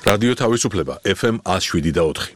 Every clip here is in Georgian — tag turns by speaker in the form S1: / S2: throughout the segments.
S1: რადიო თავისუფლება FM 107.4.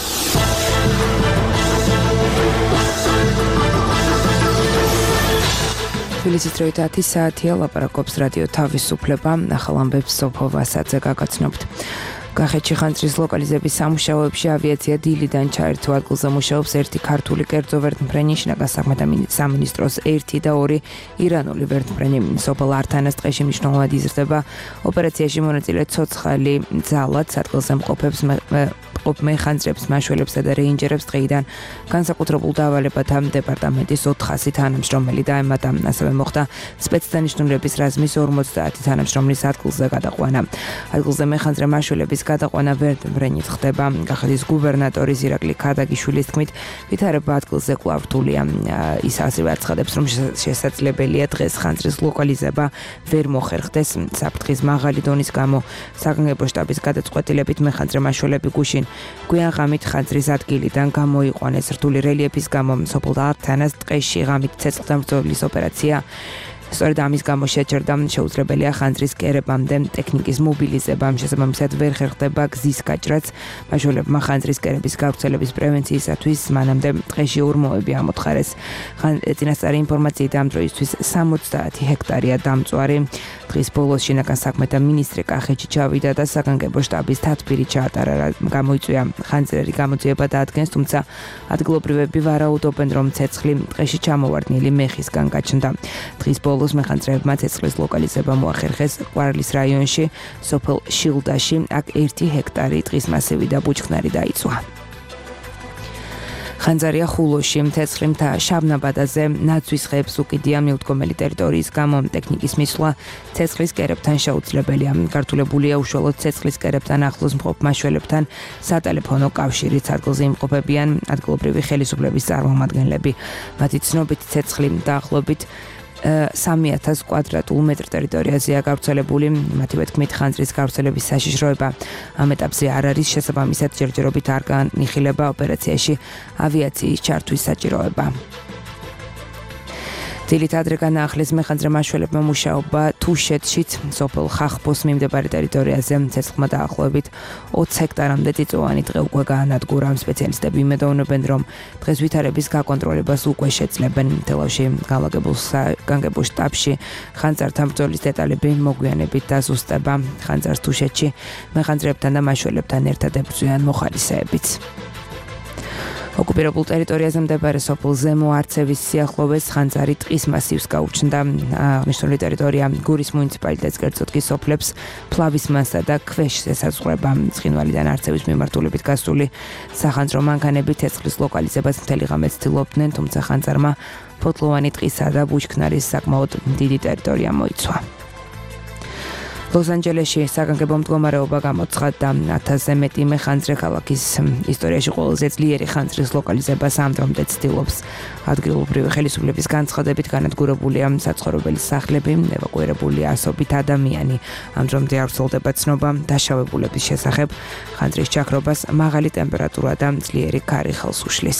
S2: თბილისის დროით 10 საათია, ლაპარაკობს რადიო თავისუფლება, ახალ ამბებს სოფო ვასაძე გაგაცნობთ. კახეთში ხანძრის ლოკალიზების სამუშაოებში ავიაცია დილიდან ჩაერთო ადგილზე მუშაობს ერთი ქართული კერძო ვერტმფრენი, შინაგან საქმეთა სამინისტროს 1 და 2 ირანული ვერტმფრენი. სოფელ ართანას ტყეში მნიშვნელოვნად იზრდება ოპერაციაში მონაწილე ცოცხალი ძალად ადგილზე მყოფ მეხანძრებს, მაშველებსა და რეინჯერებს დღეიდან განსაკუთრებულ დავალებათა დეპარტამენტის 400 თანამშრომელი დაემატა. ასევე მოხდა სპეცდანიშნულების რაზმის 50 თანამშრომლის ადგილზე გადაყვანა. ადგილზე მეხანძრე მაშველების გადაყვანა ვერტმფრენით ხდება. კახეთის გუბერნატორის ირაკლი ქადაგიშვილის თქმით, ვითარება ადგილზე კვლავ რთულია. ის ასევე აცხადებს, რომ შესაძლებელია დღეს ხანძრის ლოკალიზება ვერ მოხერხდეს. საფრთხის მაღალი დონის გამო საგანგებო შტაბის გადაწყვეტილებით მეხანძრე მაშველები გუშინ გვიან ღამით ხანძრის ადგილიდან გამოიყვანეს. რთული რელიეფის გამო სოფელ ართანას ტყეში ღამით ცეცხლთამბრძოლის ოპერაცია სწორედ ამის გამო შეჩერდა. შეუძლებელია ხანძრის კერებამდე ტექნიკის მობილიზება, შესაბამისად ვერ ხერხდება გზის გაჭრაც. მაშველებმა ხანძრის კერების გავრცელების პრევენციისათვის მანამდე ტყეში ორმოები ამოთხარეს. წინასწარი ინფორმაციით ამ დროისთვის 70 ჰექტარია დამწვარი. დღის ბოლოს შინაგან საქმეთა მინისტრი კახეთში ჩავიდა და საგანგებო შტაბის თათბირი ჩაატარა. გამოიწვია ხანძრერი გამოძიება დაადგენს, თუმცა ადგილობრივები ვარაუდობენ, რომ ცეცხლი ტყეში ჩამოვარდნილი მეხისგან გაჩნდა. დღის ბოლოს მეხანძრეებმა ცეცხლის ლოკალიზება მოახერხეს ყვარლის რაიონში, სოფელ შილდაში. აქ 1 ჰექტარი ტყის მასივი და ბუჩქნარი დაიწვა. ხანძარია ხულოში, ცეცხლი მთა შაბნაბადაზე ნაცვის ხეებს უკიდია, მიუდგომელი ტერიტორიის გამო ტექნიკის მისვლა ცეცხლის კერებთან შეუძლებელია. გართულებულია უშუალოდ ცეცხლის კერებთან ახლოს მყოფ მაშველებთან სატელეფონო კავშირიც. ადგილზე იმყოფებიან ადგილობრივი ხელისუფლების წარმომადგენლები. მათი ცნობით ცეცხლი დაახლოებით 3000 კვადრატულ მეტრ ტერიტორიაზეა გავრცელებული. მათივე თქმით, ხანძრის გავრცელების საშიშროება ამ ეტაპზე არ არის, შესაბამისად ჯერჯერობით არ განიხილება ოპერაციაში ავიაციის ჩართვის საჭიროება. დილით ადრე განაახლეს მეხანძრე მაშველებმა მუშაობა თუშეთშიც, სოფელ ხახბოს მიმდებარე ტერიტორიაზე. ცეცხლმა დაახლოებით 20 ჰექტარამდე წიწვოვანი ტყე უკვე გაანადგურა. სპეციალისტები იმედოვნებენ, რომ დღეს ვითარების გაკონტროლებას უკვე შეძლებენ. თელავში განგებულ შტაბში ხანძართან ბრძოლის დეტალები მოგვიანებით დაზუსტება. ხანძარს თუშეთში მეხანძრეებთან და მაშველებთან ერთად ებრძვიან მოხალისეებიც. ოკუპირებულ ტერიტორიაზე მდებარე სოფელ ზემო არცევის სიახლოვეს ხანძარი ტყის მასივს გაუჩნდა. აღნიშნული ტერიტორია გურის მუნიციპალიტეტს კერძოდ კი სოფლებს ფლავის მასა და ქვეშს ესაზღვრება. ცხინვალიდან არცევის მიმართულებით გასული სახანძრო მანქანები ცეცხლის ლოკალიზებას მთელი ღამე ცდილობდნენ, თუმცა ხანძარმა ფოთლოვანი ტყისა და ბუჩქნარის საკმაოდ დიდი ტერიტორია მოიცვა. ლოს-ანჯელესში საგანგებო მდგომარეობა გამოცხადდა. 1000-ზე მეტი მეხანძრე ქალაქის ისტორიაში ყველაზე ძლიერი ხანძრის ლოკალიზებას ამ დრომდე ცდილობს. ადგილობრივი ხელისუფლების განცხადებით განადგურებულია საცხოვრებელი სახლები, ევაკუირებულია ასობით ადამიანი. ამ დრომდე არ ვრცელდება ცნობა დაშავებულების შესახებ. ხანძრის ჩაქრობას მაღალი ტემპერატურა და ძლიერი ქარი ხელს უშლის.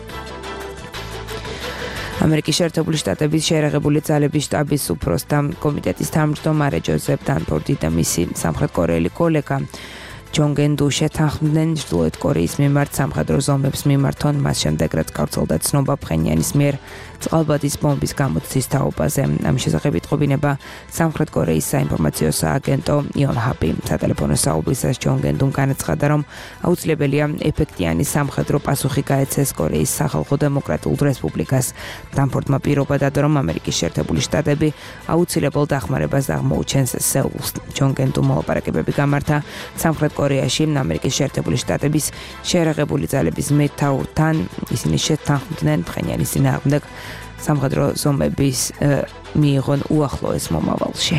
S2: ამერიკის შეერთებული შტატების შეერაღებული ძალების შტაბის უფროსთა კომიტეტის თავმჯდომარე ჯოზეფ დანფორდი და მისი სამხრეთკორეელი კოლეგა ჯონგენდუ შეთანხმდნენ ჩრდილოეთ კორეის მიმართ სამხედრო ზომებს მიმართონ, მას შემდეგ რაც გავრცელდა ცნობა ფხენიანის მიერ წყალბადის ბომბის გამოცდის თაობაზე. ამ შესახებ იტყობინება სამხრეთ კორეის საინფორმაციო სააგენტო იონჰაპი. სატელეფონო საუბრისას ჯონგენდუმ განაცხადა, რომ აუცილებელია ეფექტიანი სამხედრო პასუხი გაეცეს კორეის სახალხო დემოკრატიულ რესპუბლიკას. დანფორდმა პირობა დადო, რომ ამერიკის შეერთებული შტატები აუცილებელ დახმარებას აღმოუჩენს სეულს. ჯონგენდუმ მოლაპარაკებები გამართა სამხრეთ კორეაში ამერიკის შეერთებული შტატების შეერაღებული ძალების მეთაურთან. ისინი შეთანხმდნენ ფხენიანის წინააღმდეგ სამხედრო ზომების მიიღონ უახლოეს მომავალში.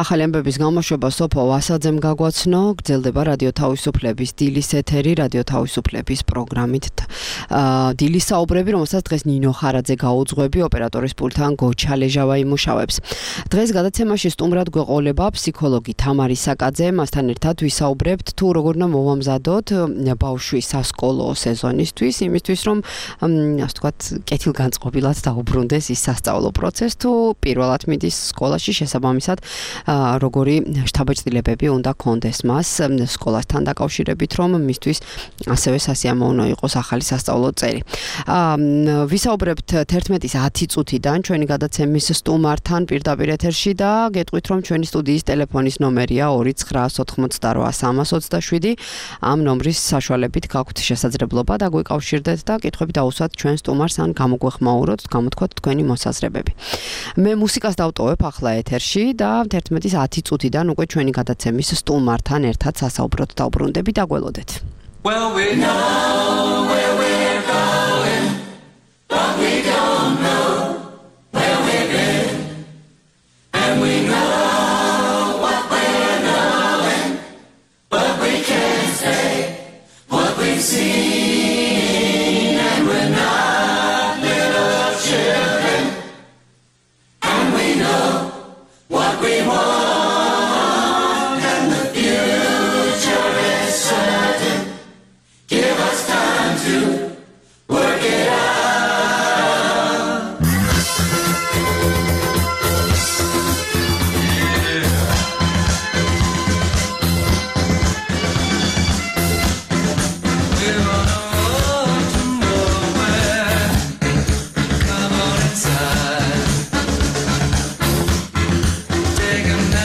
S3: ახალი ამბების გამოშვება სოფო ვასაძემ გაგვაცნო, გრძელდება რადიო თავისუფლების დილის ეთერი, რადიო თავისუფლების პროგრამით. დილის საუბრები, რომელსაც დღეს ნინო ხარაძე გაუძღვები, ოპერატორის პულტთან გოჩა ლეჟავა იმუშავებს. დღეს გადაცემაში სტუმრად გვეყოლება ფსიქოლოგი თამარი საკაძე, მასთან ერთად ვისაუბრებთ თუ როგორ უნდა მოვამზადოთ ბავშვის სასკოლო სეზონისთვის, იმისთვის რომ ასე ვთქვათ, კეთილგანწყობილად დაუბრუნდეს ის სასწავლო პროცესი, თუ პირველად მიდის სკოლაში, შესაბამისად როგორი შთაბეჭდილებები უნდა კონდეს მას სკოლასთან დაკავშირებით, რომ მისთვის ასევე სასიამოვნო იყოს ახალი სასწავლო წელი. ვისაუბრებთ 11:10 წუთიდან ჩვენი გადაცემის სტუმართან პირდაპირ ეთერში და გეტყვით, რომ ჩვენი სტუდიის ტელეფონის ნომერია 2988327. ამ ნომრის საშუალებით გაქვთ შესაძლებლობა და გვიკავშირდეთ და კითხვები დაუსვათ ჩვენ სტუმარს ან გამოგვეხმაუროთ, გამოთქვათ თქვენი მოსაზრებები. მე მუსიკას დავტოვებ ახლა ეთერში და 11:10 წუთიდან უკვე ჩვენი გადაცემის სტუმართან ერთად სასაუბროდ დავბრუნდები და გველოდეთ.
S4: Well, we know where we're going, but we don't know where we've been. And we know what we're knowing, but we can't say what we've seen. And we're not little children, and we know what we want, and the future is certain. Give us time to work it out. We're on a road to nowhere. Come on inside. Take a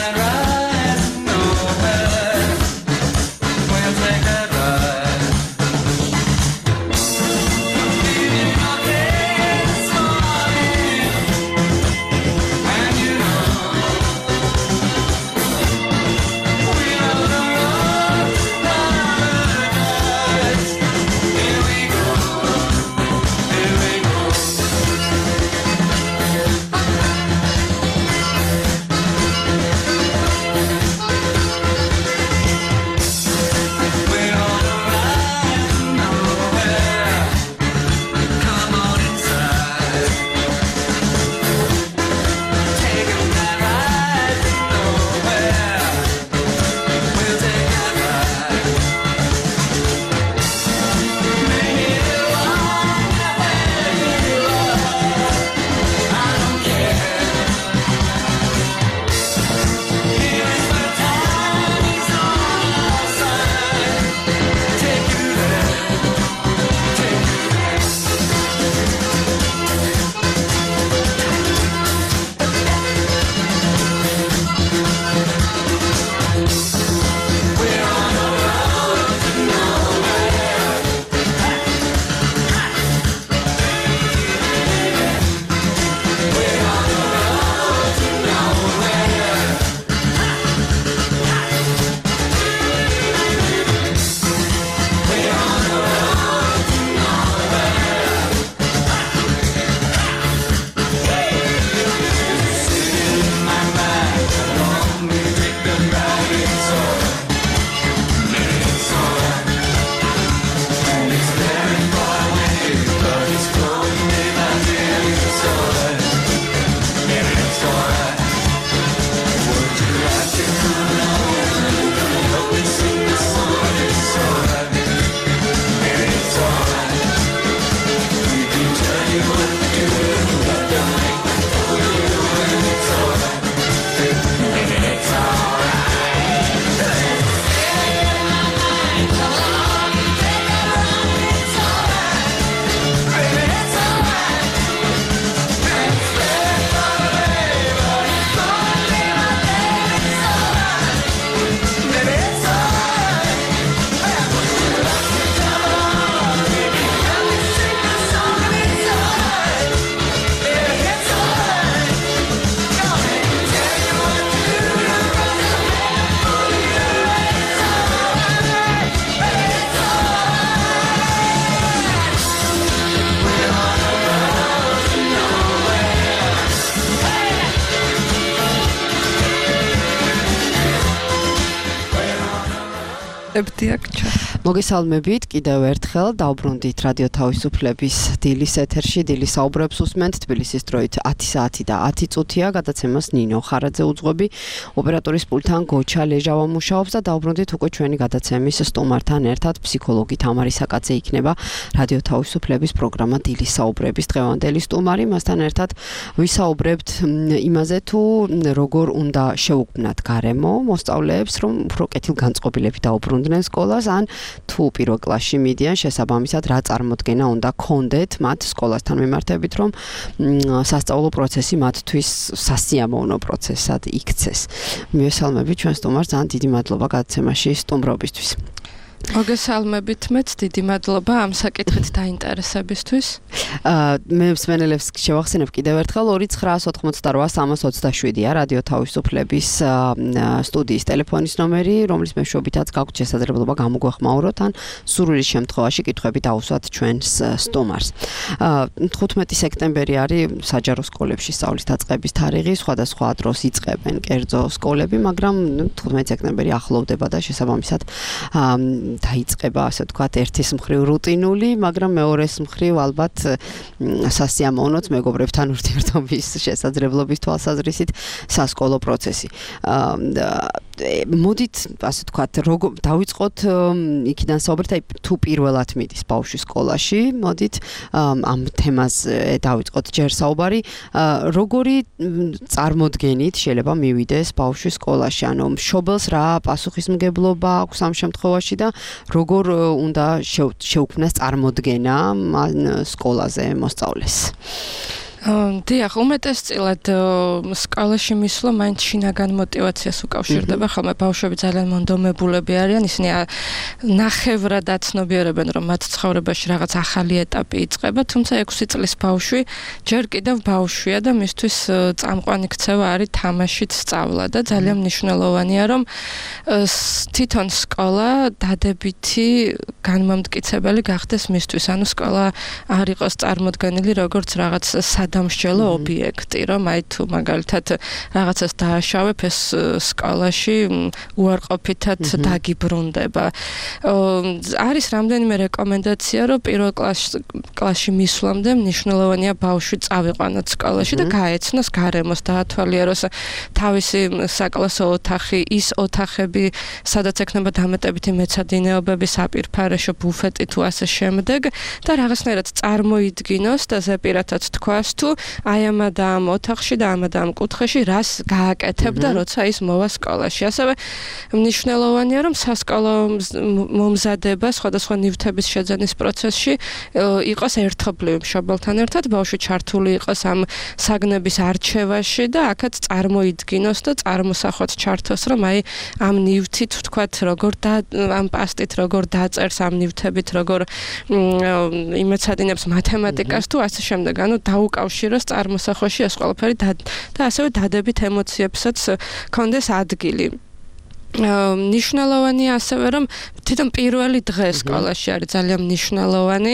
S5: ვუწყებდი აქ ჩა.
S3: მოგესალმებით კიდევ ერთხელ დავბრუნდით რადიო თავისუფლების დილის ეთერში დილის საუბრებს უსმენთ თბილისის დროით 10 საათი და 10 წუთია გადაცემას ნინო ხარაძე უძღვები ოპერატორის პულტთან გოჩა ლეჟავა მუშაობს და დავბრუნდით უკვე ჩვენი გადაცემის სტუმართან ერთად ფსიქოლოგი თამარი საკაძე იქნება რადიო თავისუფლების პროგრამა დილის საუბრების დღევანდელი სტუმარი მასთან ერთად ვისაუბრებთ იმაზე თუ როგორ უნდა შეუქმნათ გარემო მოსწავლეებს რომ უფრო კეთილგანწყობილები დაუბრუნდნენ სკოლას ან თუ პირველ კლასში მიდიან შესაბამისად რა წარმოდგენა უნდა ქონდეთ მათ სკოლასთან მიმართებით რომ სასწავლო პროცესი მათთვის სასიამოვნო პროცესად იქცეს. მივესალმებით ჩვენ სტუმარს ძალიან დიდი მადლობა გადაცემაში სტუმრობისთვის.
S5: მოგესალმებით მეც დიდი მადლობა ამ საკითხით დაინტერესებისთვის.
S3: მე მსმენელებს შევახსენებ კიდევ ერთხელ 2988-327-ია რადიო თავისუფლების სტუდიის ტელეფონის ნომერი, რომლის მეშვეობითაც გაქვთ შესაძლებლობა გამოგვეხმაუროთ ან სურვილის შემთხვევაში კითხვები დაუსვათ ჩვენს სტუმარს. 15 სექტემბერი არის საჯარო სკოლებში სწავლის დაწყების თარიღი, სხვადასხვა დროს იწყებენ კერძო სკოლები, მაგრამ 15 სექტემბერი ახლოვდება და შესაბამისად დაიწყება ასე ვთქვათ ერთის მხრივ რუტინული, მაგრამ მეორეს მხრივ ალბათ სასიამოვნოც მეგობრებთან ურთიერთობის შესაძლებლობის თვალსაზრისით სასკოლო პროცესი. მოდით ასე ვთქვათ დავიწყოთ იქიდან საუბრით, აი თუ პირველად მიდის ბავშვი სკოლაში, მოდით ამ თემაზე დავიწყოთ ჯერ საუბარი, როგორი წარმოდგენით შეიძლება მივიდეს ბავშვი სკოლაში, ანუ მშობელს რა პასუხისმგებლობა აქვს ამ შემთხვევაში და როგორ უნდა შეუქმნას წარმოდგენა სკოლაზე მოსწავლეს.
S5: დიახ, უმეტესწილად სკოლაში მისვლა მაინც შინაგან მოტივაციას უკავშირდება, ხოლმე ბავშვები ძალიან მონდომებულები არიან, ისინი ნახევრად აცნობიერებენ, რომ მათ ცხოვრებაში რაღაც ახალი ეტაპი იწყება, თუმცა 6 წლის ბავშვი ჯერ კიდევ ბავშვია და მისთვის წამყვანი ქცევა არის თამაშით სწავლა და ძალიან მნიშვნელოვანია, რომ თვითონ სკოლა დადებითი განმამტკიცებელი გახდეს მისთვის, ანუ სკოლა არ იყოს წარმოდგენილი როგორც რაღაც დამსჯელო ობიექტი, რომ აი თუ მაგალითად რაღაცას დააშავებ, ეს სკოლაში უარყოფითად დაგიბრუნდება. არის რამდენიმე რეკომენდაცია, რომ პირველ კლასში მისვლამდე მნიშვნელოვანია ბავშვი წავიყვანოს სკოლაში და გაეცნოს გარემოს, დაათვალიეროს თავისი საკლასო ოთახი, ის ოთახები, სადაც ექნება დამატებითი მეცადინეობები, საპირფარეშო ბუფეტი თუ ასე შემდეგ და რაღაცნაირად წარმოიდგინოს და ზეპირათაც თქვას თუ აი ამ და ამ ოთახში და ამ და ამ კუთხეში რას გააკეთებდა, როცა ის მოვა სკოლაში. ასევე მნიშვნელოვანია, რომ სასკოლო მომზადება სხვადასხვა ნივთების შეძენის პროცესში იყოს ერთობლივი მშობელთან ერთად, ბავშვი ჩართული იყოს ამ საგნების არჩევაში და აქაც წარმოიდგინოს და წარმოსახვაც ჩართოს, რომ აი ამ ნივთით ვთქვათ, როგორ და ამ პასტით როგორ დაწერს, ამ ნივთებით როგორ იმეცადინებს მათემატიკას თუ ასე შემდეგ, ანუ დაუკავშიროს წარმოსახვაში ეს ყველაფერი და ასევე დადებით ემოციებსაც კონდეს ადგილი. მნიშვნელოვანია ასევე რომ თვითონ პირველი დღე სკოლაში არის ძალიან მნიშვნელოვანი.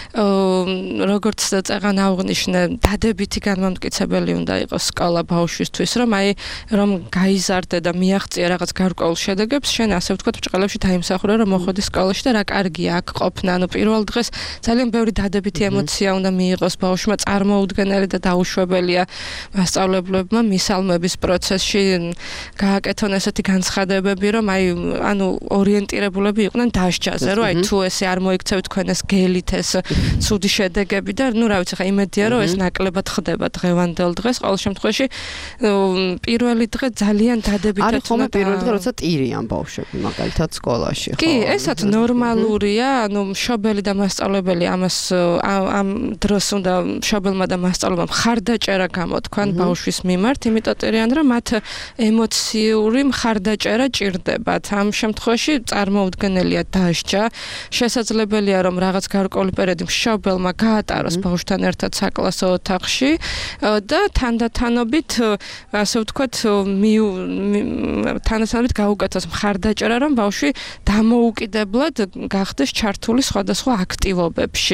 S5: როგორც წეგან აღნიშნე, დადებითი განმამტკიცებელი უნდა იყოს სკოლა ბავშვისთვის, რომ აი რომ გაიზარდე და მიაღწია რაღაც გარკვეულ შედეგებს, შენ ასე ვთქვათ ბრჭყალებში დაიმსახურე, რომ მოხვედი სკოლაში და რა კარგია აქ ყოფნა. ანუ პირველ დღეს ძალიან ბევრი დადებითი ემოცია უნდა მიიღოს ბავშვმა, წარმოუდგენელი და დაუშვებელია მასწავლებლებმა მისალმების პროცესში გააკეთონ ესეთი განცხადებები, რომ აი ანუ ორიენტირებულები იყვნენ დასჯაზე, რომ აი თუ ესე არ მოიქცევთ თქვენ ეს გელით ეს ცუდი შედეგები და ნუ რა ვიცი ხა იმედია რომ ეს ნაკლებად ხდება დღევანდელ დღეს. ყოველ შემთხვევაში პირველი დღე ძალიან დადებითად
S3: არის ხოლმე პირველი დღე როცა ტირიან ბავშვები მაგალითად სკოლაში, ხო?
S5: კი, ესაც ნორმალურია, ანუ მშობელი და მასწავლებელი ამას ამ დროს უნდა მშობელმა და მასწავლებელმა მხარდაჭერა გამოთქვან ბავშვის მიმართ, იმიტომ რომ მათ ემოციური მხარდაჭერა ჭირდებათ. ამ შემთხვევაში წარმოუდგენელია დასჯა. შესაძლებელია რომ რაღაც გარკვეული პერიოდი მშობელმა გაატაროს ბავშვთან ერთად საკლასო ოთახში და თანდათანობით ასე ვთქვათ თანასწორად გაუკეთოს მხარდაჭერა, რომ ბავშვი დამოუკიდებლად გახდეს ჩართული სხვადასხვა აქტივობებში.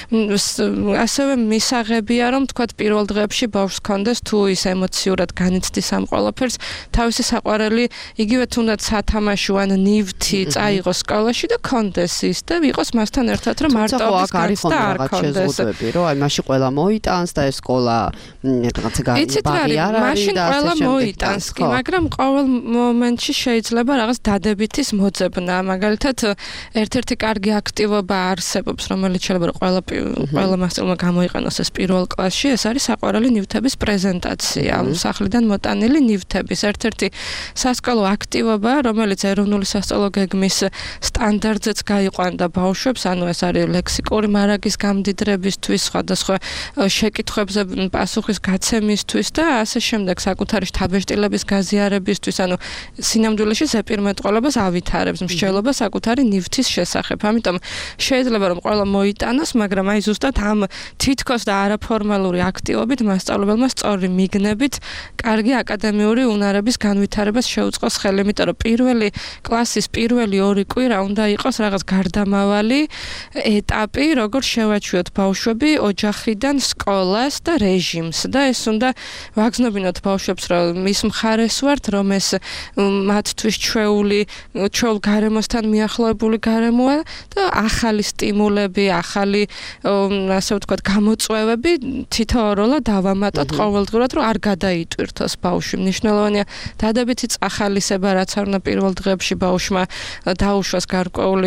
S5: ასევე მისაღებია, რომ ვთქვათ პირველ დღეებში ბავშვს კონდეს თუ ის ემოციურად განიცდის ამ ყველაფერს, თავისი საყვარელი იგივე თუ თუნდაც სათამაშო ან ნივთი წაიღოს სკოლაში და კონდეს ის და ვიყოს მასთან ერთად რომ მარტოობის გაცდა არ კონდეს.
S3: რომ აი მაშინ ყველა მოიტანს და ეს სკოლა რაღაცა
S5: ბაღი არ არის მაშინ ყველა მოიტანს კი, მაგრამ ყოველ მომენტში შეიძლება რაღაც დადებითის მოძებნა. მაგალითად ერთ-ერთი კარგი აქტივობა არსებობს, რომელიც შეიძლება ყველა მასწავლებლმა გამოიყენოს ეს პირველ კლასში, ეს არის საყვარელი ნივთების პრეზენტაცია. სახლიდან მოტანილი ნივთების ერთ-ერთი სასკოლო აქტივობა, რომელიც ეროვნული სასწავლო გეგმის სტანდარტზეც გაიყვანდა ბავშვებს, ანუ ეს არის ლექსიკური მარაგის გამდიდრებისთვის, სხვადასხვა შეკითხვებზე პასუხის გაცემისთვის და ასე შემდეგ საკუთარი შთაბეჭდილების გაზიარებისთვის, ანუ სინამდვილეში ზეპირმეტყველებას ავითარებს მსჯელობა საკუთარი ნივთის შესახებ. ამიტომ შეიძლება რომ ყველა მოიტანოს, მაგრამ აი ზუსტად ამ თითქოს და არაფორმალური აქტივობით მასწავლებელმა სწორი მიგნებით კარგი აკადემიური უნარების განვითარებას შეუწყოს ხელი, იმიტომ რომ პირველი კლასის პირველი 2 კვირა უნდა იყოს რაღაც გარდამავალი ეტაპი, როგორ შევაჩვიოთ ბავშვები ოჯახიდან სკოლას და რეჟიმს და ეს უნდა ვაგზნობინოთ ბავშვებს, რომ მის მხარეს ვართ, რომ ეს მათთვის ჩვეულ გარემოსთან მიახლოებული გარემოა და ახალი სტიმულები, ახალი ასე ვთქვათ, გამოწვევები თითოეულად დავამატოთ ყოველდღურად, რომ არ გადაიტვირთოს ბავშვი. მნიშვნელოვანია დადებითი წახალისება, რაც არ უნდა პირველ დღეებში ბავშვმა დაუშვას გარკვეული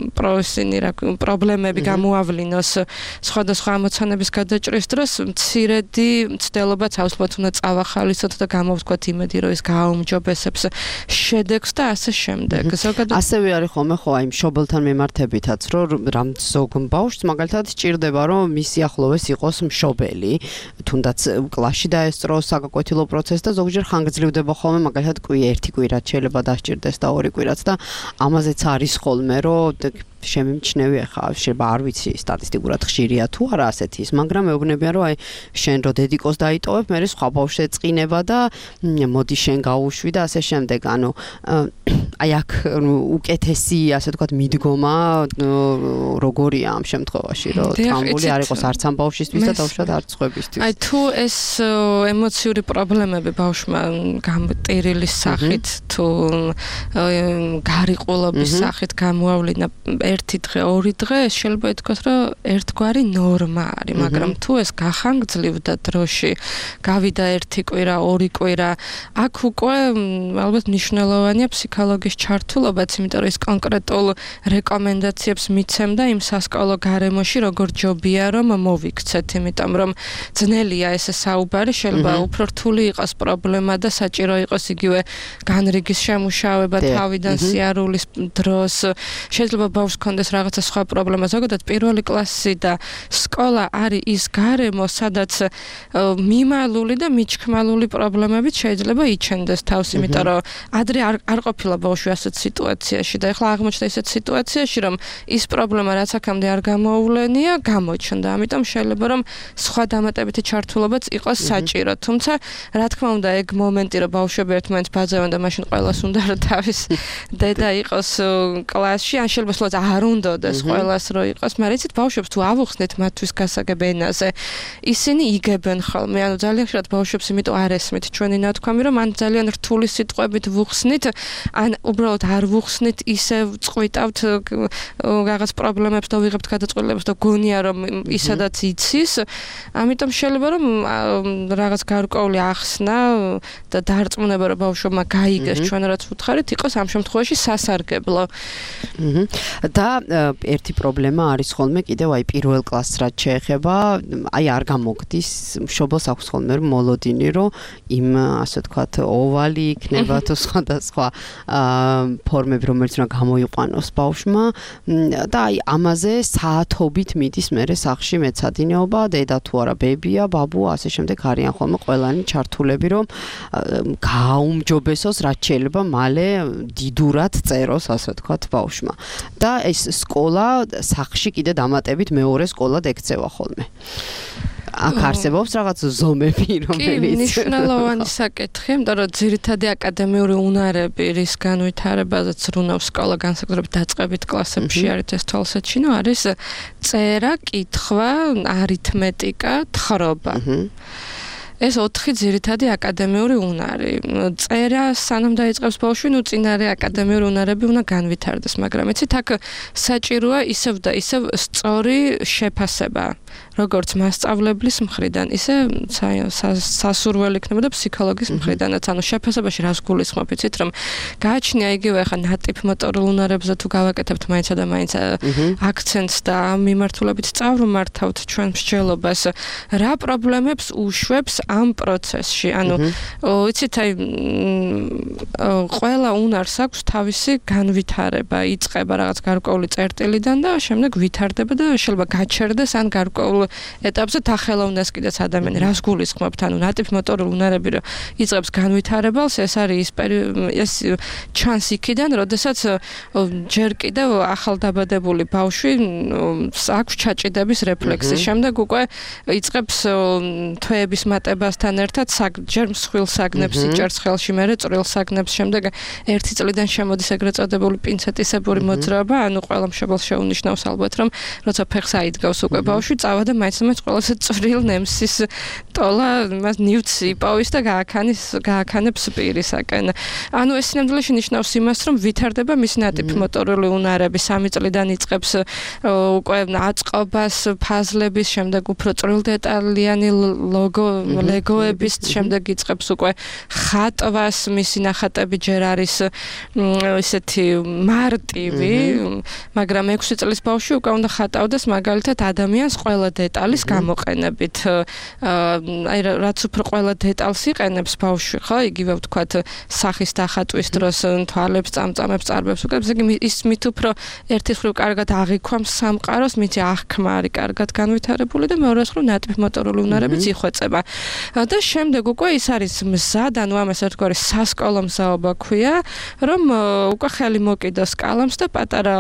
S5: პრობლემები გამოავლინოს სხვადასხვა ამოცანების გადაჭრის დროს, მცირედი მცდელობაც აუცილებლად უნდა წავახალისოთ და გამოვთქვათ იმედი, რომ ეს გააუმჯობესებს შედეგს და ასე შემდეგ.
S3: ასევე არის ხოლმე ხო აი მშობელთან მიმართებითაც, რომ რამ ზოგ ბავშვს მაგალითად სჭირდება, რომ მის ახლოვეს იყოს მშობელი, თუნდაც კლასში დაესწროს საგაკვეთილო პროცესს და ზოგჯერ ხანგრძლივდება ხოლმე მაგალითად ერთი კვირაც შეიძლება დასჭირდეს და 2 კვირაც და ამაზეც არის ხოლმე, რომ შემიმჩნევი ახლა შეიძლება არ ვიცი სტატისტიკურად ხშირია თუ არა ასეთი ის, მაგრამ მეუბნებიან რომ აი შენ რო დედიკოს დაიტოვებ, მე სხვა ბავშვს ეწყინება და მოდი შენ გაუშვი და ასე შემდეგ. ანუ აი აქ უკეთესი ასე ვთქვათ მიდგომა როგორია ამ შემთხვევაში, რომ თამბული არ იყოს არც ამ ბავშვისთვის და დაუშვათ არც სხვებისთვის.
S5: აი თუ ეს ემოციური პრობლემები ბავშვმა გამტერილის სახით თუ გარიყულობის სახით გამოავლინა 1 დღე, 2 დღე, შეიძლება ითქვას, რომ ერთგვარი ნორმა არის, მაგრამ თუ ეს გახანგრძლივდა დროში, გავიდა 1 კვირა, 2 კვირა, აქ უკვე ალბათ მნიშვნელოვანია ფსიქოლოგის ჩართულობაც, იმიტომ რომ ის კონკრეტულ რეკომენდაციებს მიცემდა იმ სასკოლო გარემოში, როგორ ჯობია რომ მოვიქცეთ, იმიტომ რომ ძნელია ეს საუბარი, შეიძლება უფრო რთული იყოს პრობლემა და საჭირო იყოს იგივე განრიგის შემუშავება თავიდან სიარულის დროს. შეიძლება ბავშვს კონდეს რაღაცა სხვა პრობლემა, ზოგადად პირველი კლასი და სკოლა არის ის გარემო, სადაც მიმალული და მიჩქმალული პრობლემებით შეიძლება იჩენდეს თავს, იმიტომ რომ ადრე არ ყოფილა ბავშვი ასეთ სიტუაციაში და ეხლა აღმოჩნდა ისეთ სიტუაციაში, რომ ის პრობლემა რაც აქამდე არ გამოუვლენია, გამოჩნდა. ამიტომ შეიძლება რომ სხვა დამატებითი ჩართულობაც იყოს საჭირო. თუმცა, რა თქმა უნდა, ეგ მომენტი, რომ ბავშვები ერთმანეთს ბაძავენ და მაშინ ყველას უნდა რომ თავის დედა იყოს კლასში, ან შეიძლება სულაც არ უნდადეს ყველას რომ იყოს, მაგრამ იცით ბავშვებს თუ ავუხსნით მათთვის გასაგებ ენაზე, ისინი იგებენ ხოლმე, ანუ ძალიან ხშირად ბავშვებს იმიტომ არ ესმით ჩვენი ნათქვამი, რომ ან ძალიან რთული სიტყვებით ვუხსნით, ან უბრალოდ არ ვუხსნით, ისე წყვიტავთ რაღაც პრობლემებს და ვიღებთ გადაწყვეტილებებს და გონია რომ ისედაც იცის. ამიტომ შეიძლება რომ რაღაც გარკვეული ახსნა და დარწმუნება რომ ბავშვმა გაიგეს ჩვენ რაც ვუთხარით, იყოს ამ შემთხვევაში სასარგებლო.
S3: და ერთი პრობლემა არის ხოლმე კიდევ აი პირველ კლასს რაც შეეხება, აი არ გამოგდის მშობელს აქვს ხოლმე რომ მოლოდინი, რომ იმ ასე ვთქვათ ოვალი იქნება თუ სხვადასხვა ფორმები, რომელიც უნდა გამოიყვანოს ბავშვმა და აი ამაზე საათობით მიდის მერე სახლში მეცადინეობა, დედა თუ არა ბებია, ბაბუა, ასე შემდეგ არიან ხოლმე ყველანი ჩართულები, რომ გააუმჯობესოს რაც შეიძლება მალე დიდურად წეროს, ასე ვთქვათ ბავშვმა. და ეს სკოლა სახლში კიდე დამატებით მეორე სკოლად ექცევა ხოლმე. აქ არსებობს რაღაც ზომები, რომელიც
S5: კი, მნიშვნელოვანი საკითხი, იმიტომ რომ ძირითადი აკადემიური უნარები, რის განვითარებაზეც რუნავს სკოლა, განსაკუთრებით დაწყებით კლასებში არის ეს თვალსაჩინო, არის წერა, კითხვა, არითმეტიკა, თხრობა. ეს 4 ძირითადი აკადემიური უნარი. წერა სანამ დაიწყებს ბავშვი, წინარე აკადემიური უნარები უნდა განვითარდეს, მაგრამ იცით, აქ საჭიროა ისევ და ისევ სწორი შეფასება. როგორც მასწავლებლის მხრიდან, ისე სასურველი იქნება და ფსიქოლოგის მხრიდანაც. ანუ შეფასებაში რას გულისხმობ, იცით, რომ გააჩნია იგივე ახლა ნატიფ მოტორულ უნარებზე თუ გავაკეთებთ მაინცა და მაინც აქცენტს და ამ მიმართულებით წავრმართავთ ჩვენ მსჯელობას, რა პრობლემებს უშვებს ამ პროცესში. ანუ იცით, აი ყველა უნარს აქვს თავისი განვითარება, იწყება რაღაც გარკვეული წერტილიდან და შემდეგ ვითარდება და შეიძლება გაჩერდეს ან გარკვეულ ეტაპზე დახელოვნდეს კიდეც ადამიანი. რას გულისხმობთ? ანუ ნატიფ მოტორულ უნარები რო იწყებს განვითარებელს, ეს არის ეს ჩანს იქიდან, როდესაც ჯერ კიდევ ახალდაბადებული ბავშვი აქვს ჩაჭიდების რეფლექსი. შემდეგ უკვე იწყებს თვეების მატებასთან ერთად ჯერ მსხვილ საგნებს იჭერს ხელში, მერე წვრილ საგნებს. შემდეგ 1 წლიდან შემოდის ეგრეთ წოდებული პინცეტისებური მოძრაობა, ანუ ყველა მშობელს შეუნიშნავს ალბათ, რომ როცა ფეხს აიდგავს უკვე ბავშვი, წავა და მაინც ყველაზე წვრილ ნემსის ტოლა მას ნივთს იპოვის და გააქანებს პირისაკენ. ანუ ეს სინამდვილეში ნიშნავს იმას, რომ ვითარდება მის ნატიფ მოტორული უნარები. 3 წლიდან იწყებს უკვე აწყობას, ფაზლების, შემდეგ უფრო წვრილ დეტალიანი ლეგოების, შემდეგ იწყებს უკვე ხატვას, მისი ნახატები ჯერ არის ისეთი მარტივი, მაგრამ 6 წლის ბავშვი უკვე უნდა ხატავდეს მაგალითად ადამიანს ყველა დეტალის გამოყენებით. აი რაც უფრო ყველა დეტალს იყენებს ბავშვი, ხო, იგივე ვთქვათ, სახის დახატვის დროს თვალებს, წამწამებს, წარბებს უკებს, ის მით უფრო ერთის მხრივ კარგად აღიქვამს სამყაროს, მით აღქმა არის კარგად განვითარებული და მეორეს მხრივ ნატიფ მოტორული უნარებიც იხვეწება. და შემდეგ უკვე ის არის მზად, ანუ ამას ერთგვარი სასკოლო მზაობა ქვია, რომ უკვე ხელი მოკიდოს კალამს და პატარა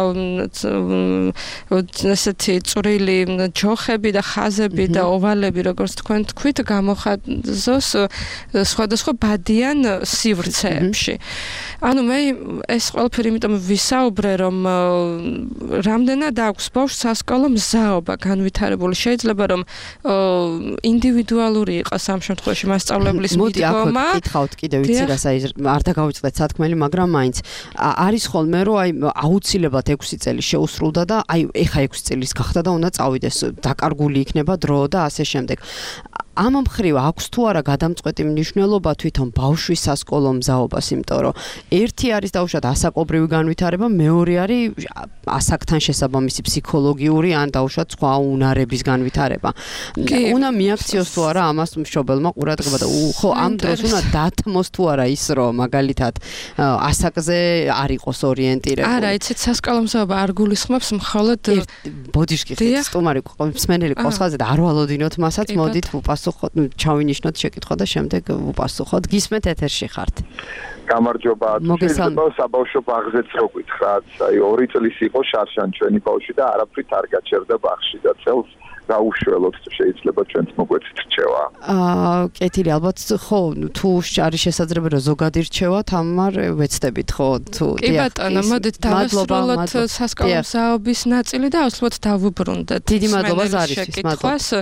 S5: ესეთი წვრილი ჯოხები და ხაზები და ოვალები, როგორც თქვენ თქვით, გამოხაზოს სხვადასხვა ბადიან სივრცეებში. ანუ მე ეს ყველაფერი იმიტომ ვისაუბრე, რომ რამდენად აქვს ბავშვს სასკოლო მზაობა განვითარებული. შეიძლება რომ ინდივიდუალური იყოს ამ შემთხვევაში მასწავლებლის მიდგომა.
S3: მოდი აქ კითხავთ კიდევ ვიცი რა არ დაგავიწყდეთ სათქმელი, მაგრამ მაინც არის ხოლმე რომ აი აუცილებლად 6 წელი შეუსრულდა და აი ეხა 6 წელის გახდა და უნდა წავიდეს, დაკარგული იქნება დრო და ასე შემდეგ. ამ მხრივ აქვს თუ არა გადამწყვეტი მნიშვნელობა თვითონ ბავშვის სასკოლო მზაობას, იმიტომ რომ ერთი არის დაუშვათ ასაკობრივი განვითარება, მეორე არის ასაკთან შესაბამისი ფსიქოლოგიური ან დაუშვათ სხვა უნარების განვითარება. უნდა მიაქციოს თუ არა ამას მშობელმა ყურადღება და ხო ამ დროს უნდა დათმოს თუ არა ის რომ მაგალითად ასაკზე არ იყოს ორიენტირებული.
S5: არა, იცით, სასკოლო მზაობა არ გულისხმობს მხოლოდ
S3: ბოდიშკი სტუმარი მსმენელი ყოსხაზე და არ ვალოდინოთ მასაც, მოდით ვუპასუხოთ, ჩავინიშნოთ შეკითხვა და შემდეგ ვუპასუხოთ. გისმენთ ეთერში ხართ.
S6: გამარჯობა. შეიძლება საბავშვო ბაღზეც რო გითხრათ, აი 2 წლის იყო შარშან ჩვენი ბავშვი და არაფრით არ გაჩერდა ბაღში და წელს გაუშველოთ, შეიძლება ჩვენც მოგვეცით რჩევა.
S3: კეთილი, ალბათ ხო, თუ არის შესაძლებელი რომ ზოგადი რჩევა, თამარ ვეცდებით ხო, თუ
S5: კი ბატონო, მოდით დავასრულოთ სასკოლო მზაობის ნაწილი და აუცილებლად დავუბრუნდეთ.
S3: დიდი მადლობა ზარისთვის, მადლობა.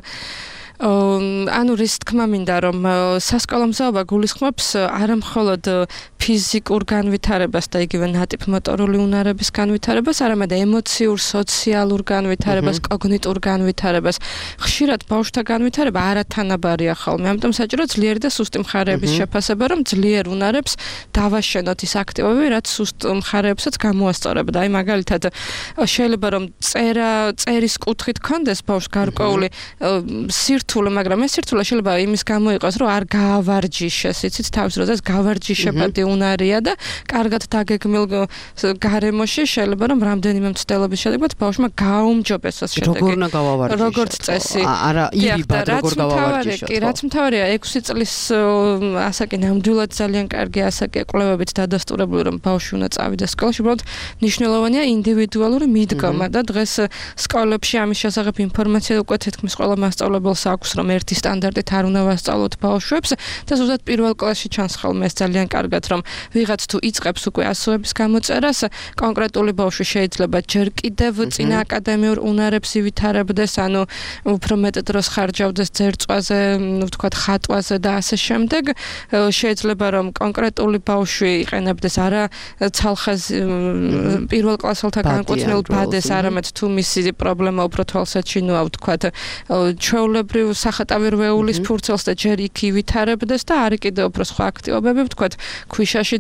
S5: ანუ რის თქმა მინდა რომ სასკოლო მზაობა გულისხმობს არა მხოლოდ ფიზიკურ განვითარებას და იგივე ნატიფ მოტორული უნარების განვითარებას, არამედ ემოციურ, სოციალურ განვითარებას, კოგნიტურ განვითარებას. ხშირად ბავშვთა განვითარება არათანაბარია ხოლმე, ამიტომ საჭირო ძლიერი და სუსტი მხარეების შეფასება, რომ ძლიერ უნარებს დავაშენოთ ის აქტივობები, რაც სუსტ მხარეებსაც გამოასწორებდა. აი მაგალითად შეიძლება რომ წერის კუთხით კონდეს ბავშვს გარკვეული სირთულე, მაგრამ ეს სირთულე შეიძლება იმის გამო იყოს, რომ არ გაავარჯიშეს, იცით, თავის დროზე გავარჯიშებადი უნარია და კარგად დაგეგმილ გარემოში შეიძლება რომ რამდენიმე მცდელობის შედეგად ბავშვმა გააუმჯობესოს შედეგი.
S3: როგორ უნდა გავავარჯიშო?
S5: როგორც წესი.
S3: არა, ირიბად როგორ გავავარჯიშო?
S5: კი, რაც მთავარია, 6 წლის ასაკი ნამდვილად ძალიან კარგი ასაკია, კვლევებით დადასტურებული, რომ ბავშვი უნდა წავიდეს სკოლაში, უბრალოდ მნიშვნელოვანია ინდივიდუალური მიდგომა და დღეს სკოლებში ამის შესახებ ინფორმაცია უკვე თითქმის ყველა მასწავლებელს აქვს, რომ ერთი სტანდარტით არ უნდა ვასწავლოთ ბავშვებს და ზუსტად პირველ კლასში ჩანს ხოლმე ეს ძალიან კარგად, რომ რომ ვიღაც თუ იწყებს უკვე ასოების გამოწერას, კონკრეტული ბავშვი შეიძლება ჯერ კიდევ წინა აკადემიურ უნარებს ივითარებდეს, ანუ უფრო მეტ დროს ხარჯავდეს ძერწვაზე, ვთქვათ, ხატვაზე და ასე შემდეგ. შეიძლება რომ კონკრეტული ბავშვი იყენებდეს არა ცალხაზ პირველ კლასელთა განკუთვნილ ბადეს, არამედ თუ მისი პრობლემა უფრო თვალსაჩინოა, ვთქვათ, ჩვეულებრივ სახატავი რვეულის ფურცელს და ჯერ იქ ივითარებდეს და არის კიდევ უფრო სხვა აქტივობები, ვთქვათ, ქვიშაში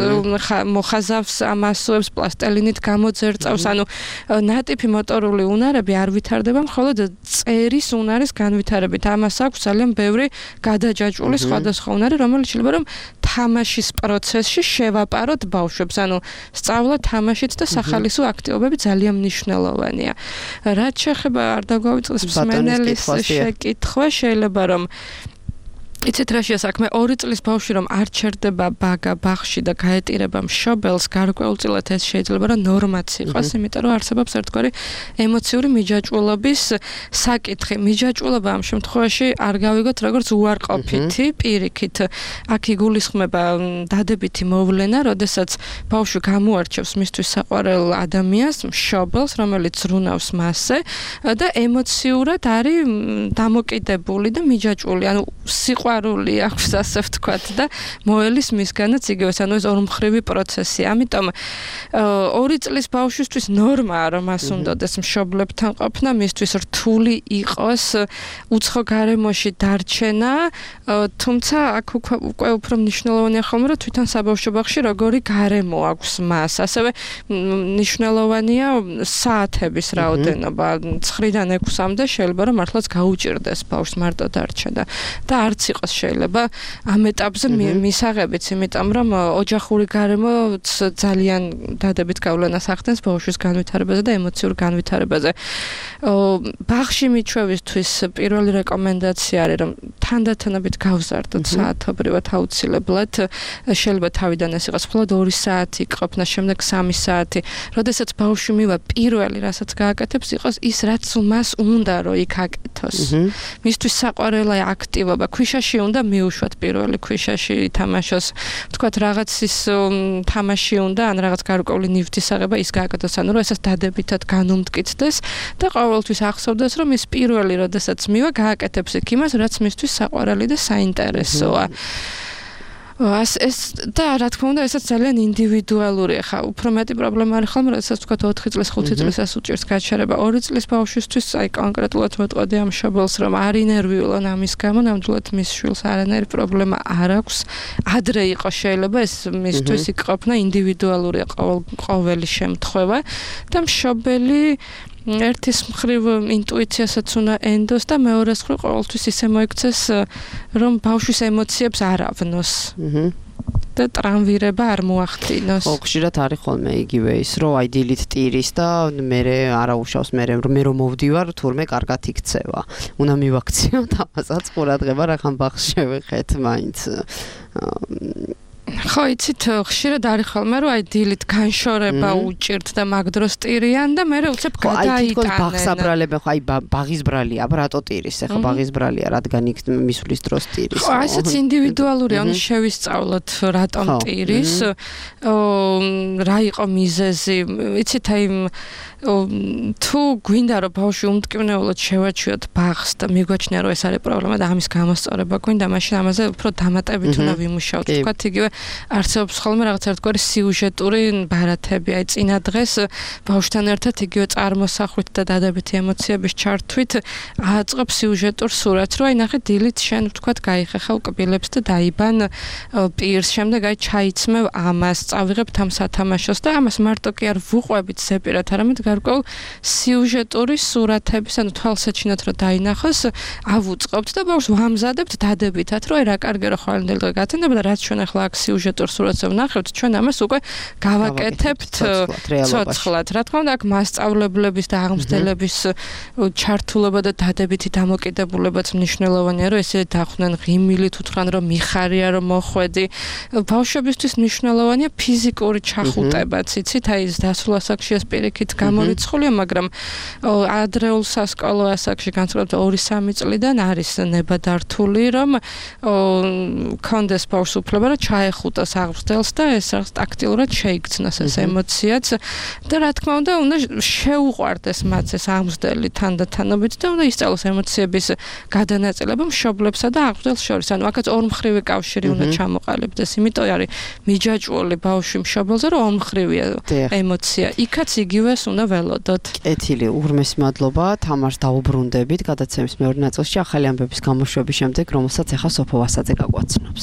S5: მოხაზავს ამ ასოებს, პლასტელინით გამოძერწავს, ანუ ნატიფი მოტორული უნარები არ ვითარდება მხოლოდ წერის უნარის განვითარებით. ამას აქვს ძალიან ბევრი გადაჯაჭვული სხვადასხვა უნარი, რომელიც შეიძლება რომ თამაშის პროცესში შევაპაროთ ბავშვებს, ანუ სწავლა თამაშით და სახალისო აქტივობები ძალიან მნიშვნელოვანია. რაც შეეხება არ დაგვავიწყდეს მსმენელის შეკითხვა, შეიძლება რომ იცით რა შეასაქმე 2 წლის ბავშვი რომ არ ჩერდება ბაგა ბაღში და გაეტირება მშობელს, გარკვეულწილად ეს შეიძლება რომ ნორმაც იყოს, იმიტომ რომ არსებობს ერთგვარი ემოციური მიჯაჭვულობის საკითხი. მიჯაჭვულობა ამ შემთხვევაში არ გავიგოთ როგორც უარყოფითი, პირიქით. აქ იგულისხმება დადებითი მოვლენა, როდესაც ბავშვი გამოარჩევს მისთვის საყვარელ ადამიანს, მშობელს, რომელიც ზრუნავს მასზე და ემოციურად არის დამოკიდებული და მიჯაჭვული, ანუ სიყვარული აქვს ასე ვთქვათ და მოელის მისგანაც იგივე, ანუ ეს ორმხრივი პროცესი. ამიტომ 2 წლის ბავშვისთვის ნორმაა რომ მას უნდადეს მშობლებთან ყოფნა, მისთვის რთული იყოს უცხო გარემოში დარჩენა, თუმცა აქ უკვე უფრო მნიშვნელოვანია ხოლმე რომ თვითონ საბავშვო ბაღში როგორი გარემო აქვს მას. ასევე მნიშვნელოვანია საათების რაოდენობა, 9-დან 6-მდე შეიძლება რომ მართლაც გაუჭირდეს ბავშვს მარტო დარჩენა და არც იყოს შეიძლება ამ ეტაპზე მისაღებიც, იმიტომ რომ ოჯახური გარემო ძალიან დადებით გავლენას ახდენს ბავშვის განვითარებაზე და ემოციურ განვითარებაზე. ბაღში მიჩვევისთვის პირველი რეკომენდაცია არის რომ თანდათანობით გავზარდოთ საათობრივად აუცილებლად. შეიძლება თავიდან ეს იყოს მხოლოდ 2 საათი ყოფნა, შემდეგ 3 საათი. როდესაც ბავშვი მივა პირველი რასაც გააკეთებს იყოს ის რაც მას უნდა რომ იქ აკეთოს. მისთვის საყვარელი აქტივობა, ქვიშაში უნდა მიუშვათ პირველი ქვიშაში ითამაშოს. ვთქვათ რაღაცის თამაში უნდა, ან რაღაც გარკვეული ნივთის აღება ის გააკეთოს, ანუ რომ ესაც დადებითად განუმტკიცდეს და ყოველთვის ახსოვდეს რომ ის პირველი როდესაც მივა გააკეთებს იქ იმას, რაც მისთვის საყვარელი და საინტერესოა. ეს და რა თქმა უნდა ესაც ძალიან ინდივიდუალურია. ხა უფრო მეტი პრობლემა არის ხოლმე, როდესაც ვთქვათ 4 წლის, 5 წლის ეს უჭირს გაჩერება. 2 წლის ბავშვისთვის აი კონკრეტულად ვეტყოდი ამ მშობელს, რომ არ ინერვიულან ამის გამო, ნამდვილად მის შვილს არანაირი პრობლემა არ აქვს. ადრე იყო შეიძლება ეს მისთვის იქ ყოფნა ინდივიდუალურია ყოველი შემთხვევა და მშობელი ერთის მხრივ ინტუიციასაც უნდა ენდოს და მეორეს მხრივ ყოველთვის ისე მოიქცეს რომ ბავშვის ემოციებს არ ავნოს და ტრანვირება არ მოახდინოს.
S3: ხშირად არის ხოლმე იგივე ის რომ აი დილით ტირის და მე არაუშავს მე რომ მოვდივარ თურმე კარგად იქცევა. უნდა მივაქციოთ ამასაც ყურადღება რახან ბაღს შევეხეთ მაინც. ხო, იცით, ხშირად არის ხოლმე რომ აი დილით განშორება უჭირთ და მაგ დროს ტირიან და მე უცებ გადაიტანენ. აი ბაღს აბრალებ, ხო აი ბაღის ბრალია, რატო ტირის? ეხლა ბაღის ბრალია, რადგან იქ მისვლის დროს ტირის.
S5: ხო, ესეც ინდივიდუალურია, უნდა შევისწავლოთ რატომ ტირის, რა იყო მიზეზი. იცით, აი თუ გვინდა რომ ბავშვი უმტკივნეულად შევაჩვიოთ ბაღს და მიგვაჩნია რომ ეს არის პრობლემა და ამის გამოსწორება გვინდა, მაშინ ამაზე უფრო დამატებით უნდა ვიმუშაოთ. თქვათ იგივე არსებობს ხოლმე რაღაც ერთგვარი სიუჟეტური ბარათები, აი წინა დღეს ბავშვთან ერთად იგივე წარმოსახვით და დადებითი ემოციების ჩართვით აწყობს სიუჟეტურ სურათს, რომ აი ნახე დილით შენ ვთქვათ გაიხეხა უკბილებს და დაიბან პირს, შემდეგ აი ჩაიცმევ ამას, წავიღებ ამ სათამაშოს და ამას მარტო კი არ ვუყვებით ზეპირად, არამედ გარკვეულ სიუჟეტური სურათების, ანუ თვალსაჩინოდ რომ დაინახოს, ავუწყობთ და ბავშვს ვამზადებთ დადებითად, რომ აი რა კარგი რომ ხვალინდელი დღე გათენდება და რაც ჩვენ ახლა აქ სიუჟეტურ სურათზე ვნახევთ, ჩვენ ამას უკვე გავაკეთებთ ცოცხლად. რა თქმა უნდა, აქ მასწავლებლების და აღმზრდელების ჩართულობა და დადებითი დამოკიდებულებაც მნიშვნელოვანია, რომ ესე დახვდნენ ღიმილით, უთხრან რომ მიხარია, რომ მოხვედი. ბავშვებისთვის მნიშვნელოვანია ფიზიკური ჩახუტებაც, იცით, აი ეს დასრულ ასაკში ეს პირიქით გამორიცხულია, მაგრამ ადრეულ სასკოლო ასაკში განსაკუთრებით 2-3 წლიდან არის ნებადართული, რომ კონდეს ბავშვს უფლება, რომ ჩაეხო დაახუტას აღზრდელს და ეს რაღაც ტაქტიურად შეიგრძნოს ეს ემოციაც და რა თქმა უნდა უნდა შეუყვარდეს მათ ეს აღზრდელი თანდათანობით და უნდა ისწავლოს ემოციების გადანაწილება მშობლებსა და აღზრდელს შორის. ანუ აქაც ორმხრივი კავშირი უნდა ჩამოყალიბდეს. იმიტომ არის მიჯაჭვული ბავშვი მშობელზე, რომ ორმხრივია ემოცია. იქაც იგივეს უნდა ველოდოთ.
S3: კეთილი, უღრმესი მადლობა. თამარს დაუბრუნდებით გადაცემის მეორე ნაწილში ახალი ამბების გამოშვების შემდეგ, რომელსაც ახლა სოფო ვასაძე გაგვაცნობს.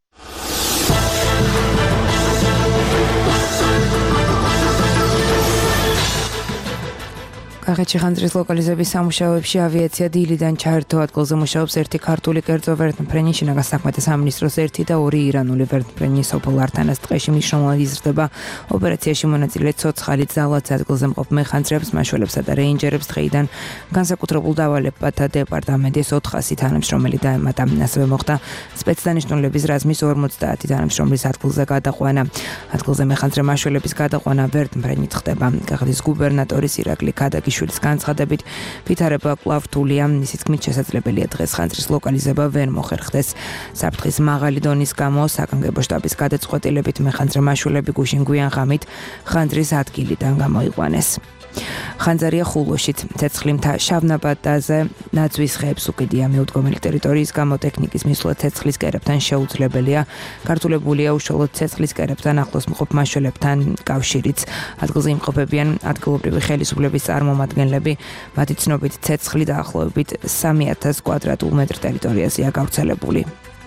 S2: კახეთში ხანძრის ლოკალიზების სამუშაოებში ავიაცია დილიდან ჩაერთო ადგილზე მუშაობს ერთი ქართული კერძო ვერტმფრენი, შინაგან საქმეთა სამინისტროს ერთი და ორი ირანული ვერტმფრენი სოფელ ართანას ტყეში მნიშვნელოვნად იზრდება. ოპერაციაში მონაწილე ცოცხალი ძალაც ადგილზე მყოფ მეხანძრებს, მაშველებსა და რეინჯერებს დღეიდან განსაკუთრებულ დავალებათა დეპარტამენტის 400 თანამშრომელი დაემატა. ასევე მოხდა სპეცდანიშნულების რაზმის 50 თანამშრომლის ადგილზე გადაყვანა. ადგილზე მეხანძრე მაშველების გადაყვანა ვერტმფრენით ხდება. კახეთის გუბერნატორის ირაკლი ქადაგიშვილის განცხადებით, ვითარება კვლავ რთულია, ისიც თქმით შესაძლებელია დღეს ხანძრის ლოკალიზება ვერ მოხერხდეს. საფრთხის მაღალი დონის გამო საგანგებო შტაბის გადაწყვეტილებით მეხანძრე მაშველები გუშინ გვიან ღამით ხანძრის ადგილიდან გამოიყვანეს. ხანძარია ხულოშიც, ცეცხლიმთა შავნაბადაზე ნაძვის ხეებს უკიდია მიუდგომელი ტერიტორიის გამო ტექნიკის მისვლა ცეცხლის კერებთან შეუძლებელია. გართულებულია უშუალოდ ცეცხლის კერებთან ახლოს მყოფ მაშველებთან კავშირიც. ადგილზე იმყოფებიან ადგილობრივი ხელისუფლების წარმომადგენლები, მათი ცნობით ცეცხლი დაახლოებით 3000 კვადრატულ მეტრ ტერიტორიაზეა გავრცელებული.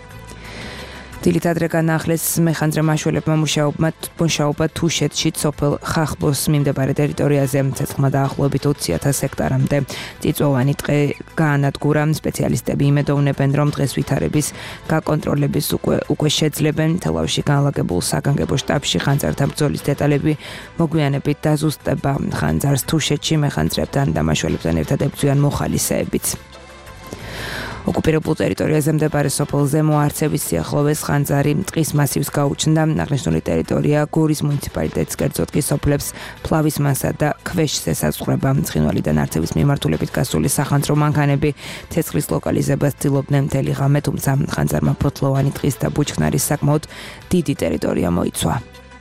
S2: დილით ადრე განაახლეს მეხანძრე მაშველებმა მუშაობა თუშეთში სოფელ ხახბოს მიმდებარე ტერიტორიაზე ცეცხლმა დაახლოებით 20,000 ჰექტარამდე. წიწვოვანი ტყე გაანადგურა. სპეციალისტები იმედოვნებენ, რომ დღეს ვითარების გაკონტროლების უკვე შეძლებენ. თელავში განლაგებულ საგანგებო შტაბში ხანძართა ბრძოლის დეტალები მოგვიანებით დაზუსტება. ხანძარს თუშეთში მეხანძრებთან და მაშველებთან ერთად ებრძვიან მოხალისეებიც. ოკუპირებულ ტერიტორიაზე მდებარე სოფელ ზემო არცევის სიახლოვეს ხანძარი ტყის მასივს გაუჩნდა. აღნიშნული ტერიტორია გორის მუნიციპალიტეტის კერძოდ კი სოფლებს ფლავის მასა და ქვეშს ესაზღვრება. ცხინვალიდან არცევის მიმართულებით გასული სახანძრო მანქანები ცეცხლის ლოკალიზებას ცდილობდნენ მთელი ღამე, თუმცა ხანძარმა ფოთლოვანი ტყის და ბუჩქნარის საკმაოდ დიდი ტერიტორია მოიცვა.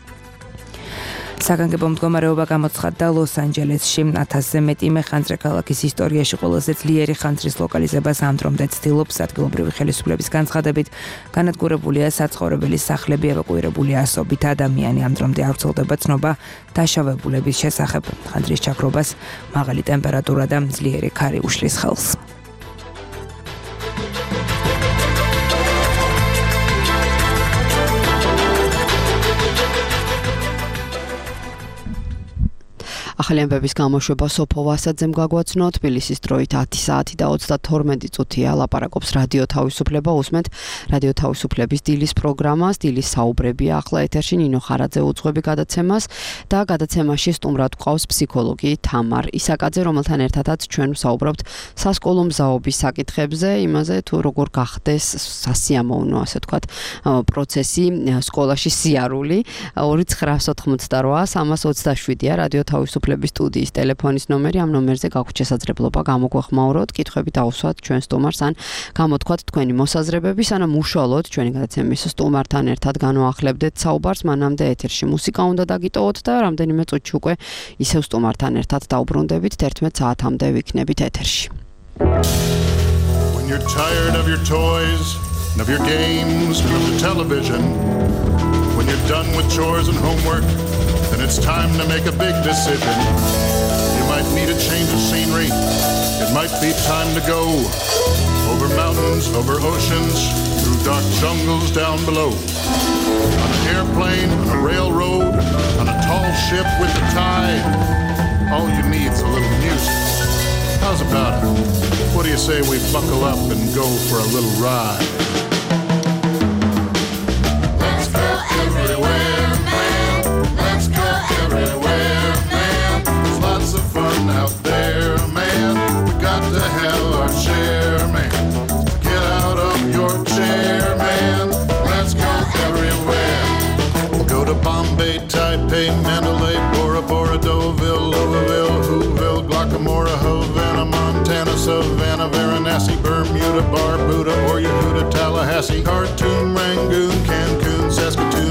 S2: საგანგებო მდგომარეობა გამოცხადდა ლოს-ანჯელესში. 1000-ზე მეტი მეხანძრე ქალაქის ისტორიაში ყველაზე ძლიერი ხანძრის ლოკალიზებას ამ დრომდე ცდილობს. ადგილობრივი ხელისუფლების განცხადებით, განადგურებულია საცხოვრებელი სახლები, ევაკუირებულია ასობით ადამიანი. ამ დრომდე არ ვრცელდება ცნობა დაშავებულების შესახებ. ხანძრის ჩაქრობას მაღალი ტემპერატურა და ძლიერი ქარი უშლის ხელს.
S3: ახალი ამბების გამოშვება სოფო ვასაძემ გაგვაცნო. თბილისის დროით 10 საათი და 32 წუთია. ლაპარაკობს რადიო თავისუფლება. უსმენთ რადიო თავისუფლების დილის პროგრამას. დილის საუბრებია ახლა ეთერში. ნინო ხარაძე უძღვები გადაცემას და გადაცემაში სტუმრად გვყავს ფსიქოლოგი თამარ ისაკაძე, რომელთან ერთადაც ჩვენ ვსაუბრობთ სასკოლო მზაობის საკითხებზე, იმაზე თუ როგორ გახდეს სასიამოვნო, ასე ვთქვათ, პროცესი სკოლაში სიარული. 2988 327-ია რადიო თავისუფლების სტუდიის ტელეფონის ნომერი. ამ ნომერზე გაქვთ შესაძლებლობა გამოგვეხმაუროთ, კითხვები დავუსვათ ჩვენ სტუმარს, ან გამოთქვათ თქვენი მოსაზრებები, სანამ უშუალოდ ჩვენი გადაცემის სტუმართან ერთად განვაახლებდეთ საუბარს. მანამდე ეთერში მუსიკა უნდა დაგიტოვოთ და რამდენიმე წუთში უკვე ისევ სტუმართან ერთად დაუბრუნდებით. 11 საათამდე ვიქნებით ეთერში.
S7: When you're tired of your toys and of your games and of the television, when you're done with chores and homework, then it's time to make a big decision. You might need a change of scenery. It might be time to go over mountains, over oceans, through dark jungles down below. On an airplane, on a railroad, on a tall ship with the tide. All you need's a little music. How's about it? What do you say we buckle up and go for a little ride? Let's go everywhere, man. Let's go everywhere, man. There's lots of fun out there, man. We got to have our share, man. Get out of your chair, man. Let's go everywhere. We'll go to Bombay, Taipei, Mandalay, Bora Bora, Deauville, Louisville, Whoville, Guacamora, Havana, Montana, Savannah, Varanasi, Bermuda, Barbuda, or Yehuda, Tallahassee, Khartoum, Rangoon, Cancun, Saskatoon,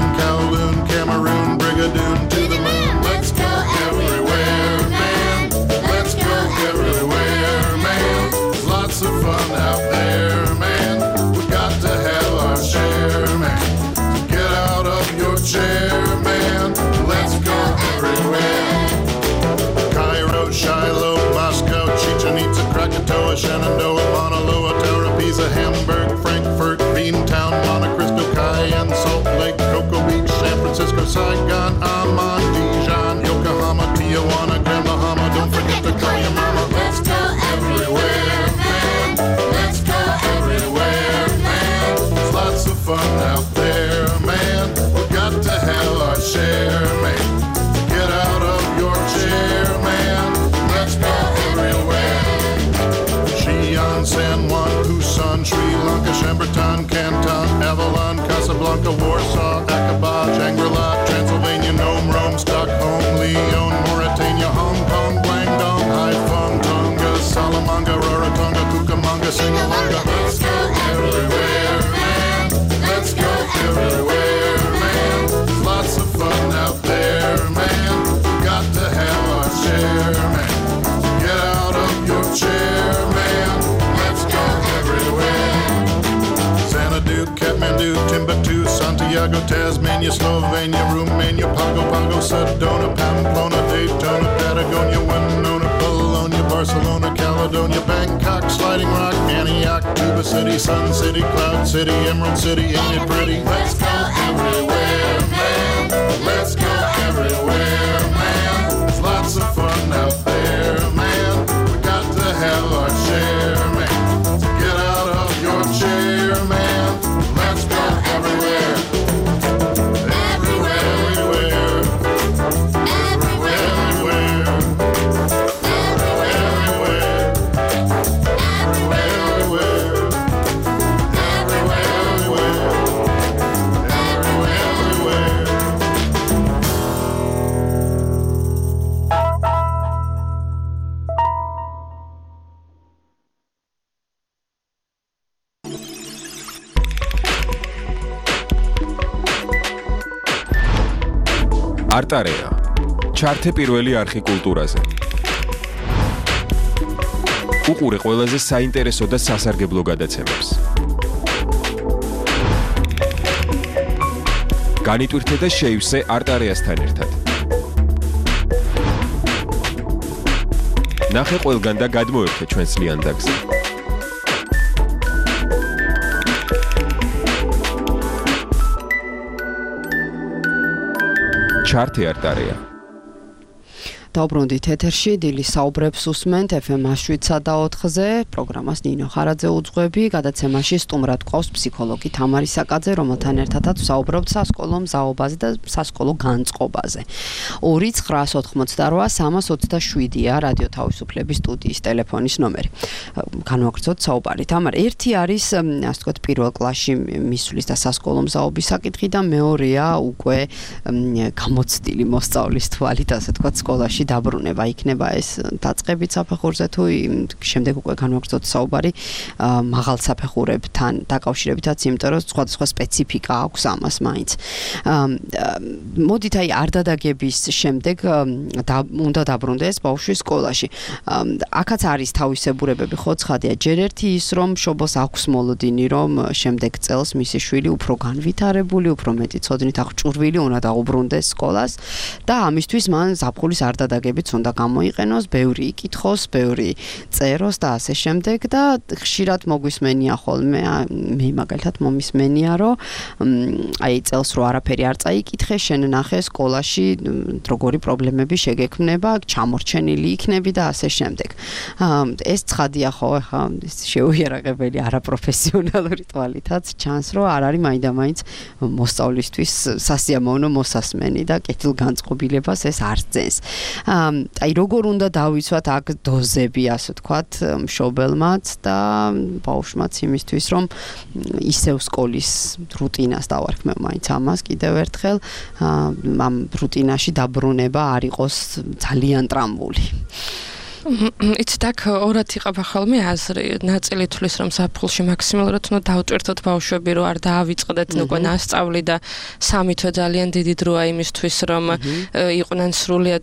S7: Tasmania, Slovenia, Romania, Pago, Sedona, Pamplona, Daytona, Patagonia, Winona, Bologna, Barcelona, Caledonia, Bangkok, Sliding Rock, Antioch, Tuba City, Sun City, Cloud City, Emerald City, ain't it pretty? Let's go everywhere, man. Let's go everywhere, man. There's lots of fun out there, man. We got to have our share, man. So get out of your chair, man. Let's go everywhere.
S8: არტარეა. ჩართე პირველი არხი კულტურაზე. უყურე ყველაზე საინტერესო და სასარგებლო გადაცემებს. განიტვირთე და შეივსე არტარეასთან ერთად. ნახე ყველგან და გადმოერთე ჩვენს ლიანდაგზე. ჩართე არტარეა.
S3: დაუბრუნდით ეთერში დილის საუბრებს უსმენთ FM 7-4-ზე პროგრამას ნინო ხარაძე უძღვები გადაცემაში სტუმრად ყავს ფსიქოლოგი თამარი საკაძე რომელთან ერთადაც ვსაუბრობთ სასკოლო მზაობაზე და სასკოლო განწყობაზე 2988327-ია რადიო თავისუფლების სტუდიის ტელეფონის ნომერი განვაგრძოთ საუბარი თამარ ერთი არის ასე ვთქვათ პირველ კლასში მისვლის და სასკოლო მზაობის საკითხი და მეორეა უკვე გამოცდილი მოსწავლის თვალით ასე ვთქვათ სკოლაში დაბრუნება იქნება ეს დაწყებით საფეხურზე თუ შემდეგ უკვე განვაგრძოთ საუბარი მაღალ საფეხურებთან დაკავშირებითაც იმიტომ რომ სხვადასხვა სპეციფიკა აქვს ამას მაინც მოდით აი არ დადაგების შემდეგ უნდა დაბრუნდეს ბავშვი სკოლაში აქაც არის თავისებურებები ხო ცხადია ჯერ ერთი ის რომ მშობელს აქვს მოლოდინი რომ შემდეგ წელს მისი შვილი უფრო განვითარებული უფრო მეტი ცოდნით აღჭურვილი უნდა დაუბრუნდეს სკოლას და ამისთვის მან ზაფხულის არ დაგებით უნდა გამოიყენოს, ბევრი იკითხოს, ბევრი წეროს და ასე შემდეგ და ხშირად მოგვისმენია ხოლმე, მე მაგალითად მომისმენია, რომ აი წელს რო არაფერი არ წაიკითხე, შენ ნახე სკოლაში როგორი პრობლემები შეგექმნება, ჩამორჩენილი იქნები და ასე შემდეგ. ეს ცხადია ხო, ხა შეუიარაღებელი არაპროფესიონალური თვალითაც ჩანს, რომ არ არის მაინდა-მაინც მოსწავლისთვის სასიამოვნო მოსასმენი და კეთილგანწყობილებას ეს არ ძენს. აი როგორ უნდა დავიცვათ აქ დოზები ასე ვთქვათ მშობელმაც და ბავშვმაც იმისთვის რომ ისევ სკოლის რუტინას დავარქმევ მაინც ამას კიდევ ერთხელ ამ რუტინაში დაბრუნება არ იყოს ძალიან ტრამვული იცით აქ ორად იყავ ხოლმე აზრი ნაწილი თulis რომ საფხულში მაქსიმალურად უნდა დავტვირთოთ ბავშვები რომ არ დაავიწყდეთ უკვე ნასწავლი და 3 თვე ძალიან დიდი დროა იმისთვის რომ იყვნენ სრულიად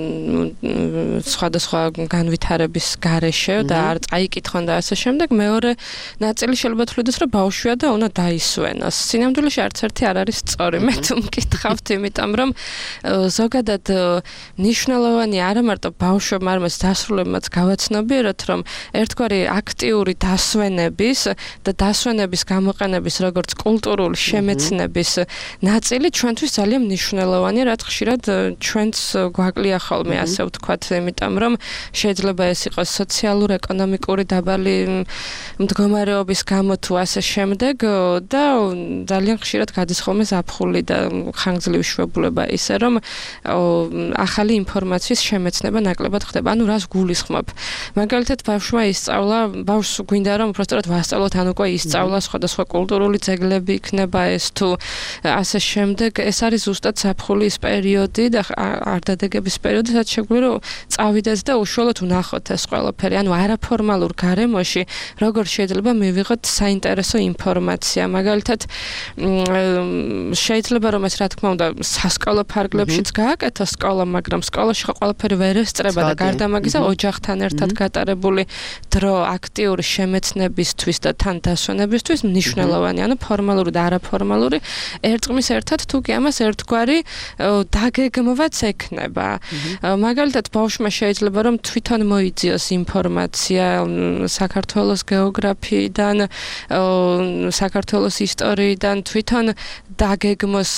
S3: სხვადასხვა განვითარების გარეშე და არ წაიკითხონ და ასე შემდეგ მეორე ნაწილი შეიძლება თulides რომ ბავშვია და უნდა დაისვენოს სინამდვილეში არც ერთი არ არის სწორი მე თუ მკითხავთ იმიტომ რომ ზოგადად ნიშნულოვანი არა მარტო ბავშვებმა არამედ მასრულებმაც გავაცნობიეროთ, რომ ერთგვარი აქტიური დასვენების და დასვენების გამოყენების როგორც კულტურული შემეცნების ნაწილი ჩვენთვის ძალიან მნიშვნელოვანია, რაც ხშირად ჩვენც გვაკლია ხოლმე, ასე ვთქვათ, იმიტომ რომ შეიძლება ეს იყოს სოციალურ-ეკონომიკური დაბალი მდგომარეობის გამო თუ ასე შემდეგ და ძალიან ხშირად გადის ხოლმე ზაფხული და ხანგრძლივი შვებულება ისე რომ ახალი ინფორმაციის შემეცნება ნაკლებად ხდება. ანუ რას გულისხმობ? მაგალითად ბავშვმა ისწავლა, ბავშვს გვინდა რომ უბრალოდ ვასწავლოთ, ან უკვე ისწავლა სხვადასხვა კულტურული ძეგლები იქნება ეს თუ ასე შემდეგ. ეს არის ზუსტად ზაფხულის პერიოდი და არ დადეგების პერიოდი, სადაც შეგვიძლია რომ წავიდეთ და უშუალოდ ვნახოთ ეს ყველაფერი. ანუ არაფორმალურ გარემოში როგორ შეიძლება მივიღოთ საინტერესო ინფორმაცია. მაგალითად შეიძლება რომ ეს რა თქმა უნდა სასკოლო ფარგლებშიც გააკეთოს სკოლა, მაგრამ სკოლაში ხო ყველაფერი ვერ ესწრება და გარდა მაგისა
S5: ოჯახთან ერთად გატარებული დრო აქტიური შემეცნებისთვის და თან დასვენებისთვის მნიშვნელოვანი, ანუ ფორმალური და არაფორმალური ერწყმის ერთად თუ კი ამას ერთგვარი დაგეგმვაც ექნება. მაგალითად, ბავშვმა შეიძლება რომ თვითონ მოიძიოს ინფორმაცია საქართველოს გეოგრაფიიდან, საქართველოს ისტორიიდან, თვითონ დაგეგმოს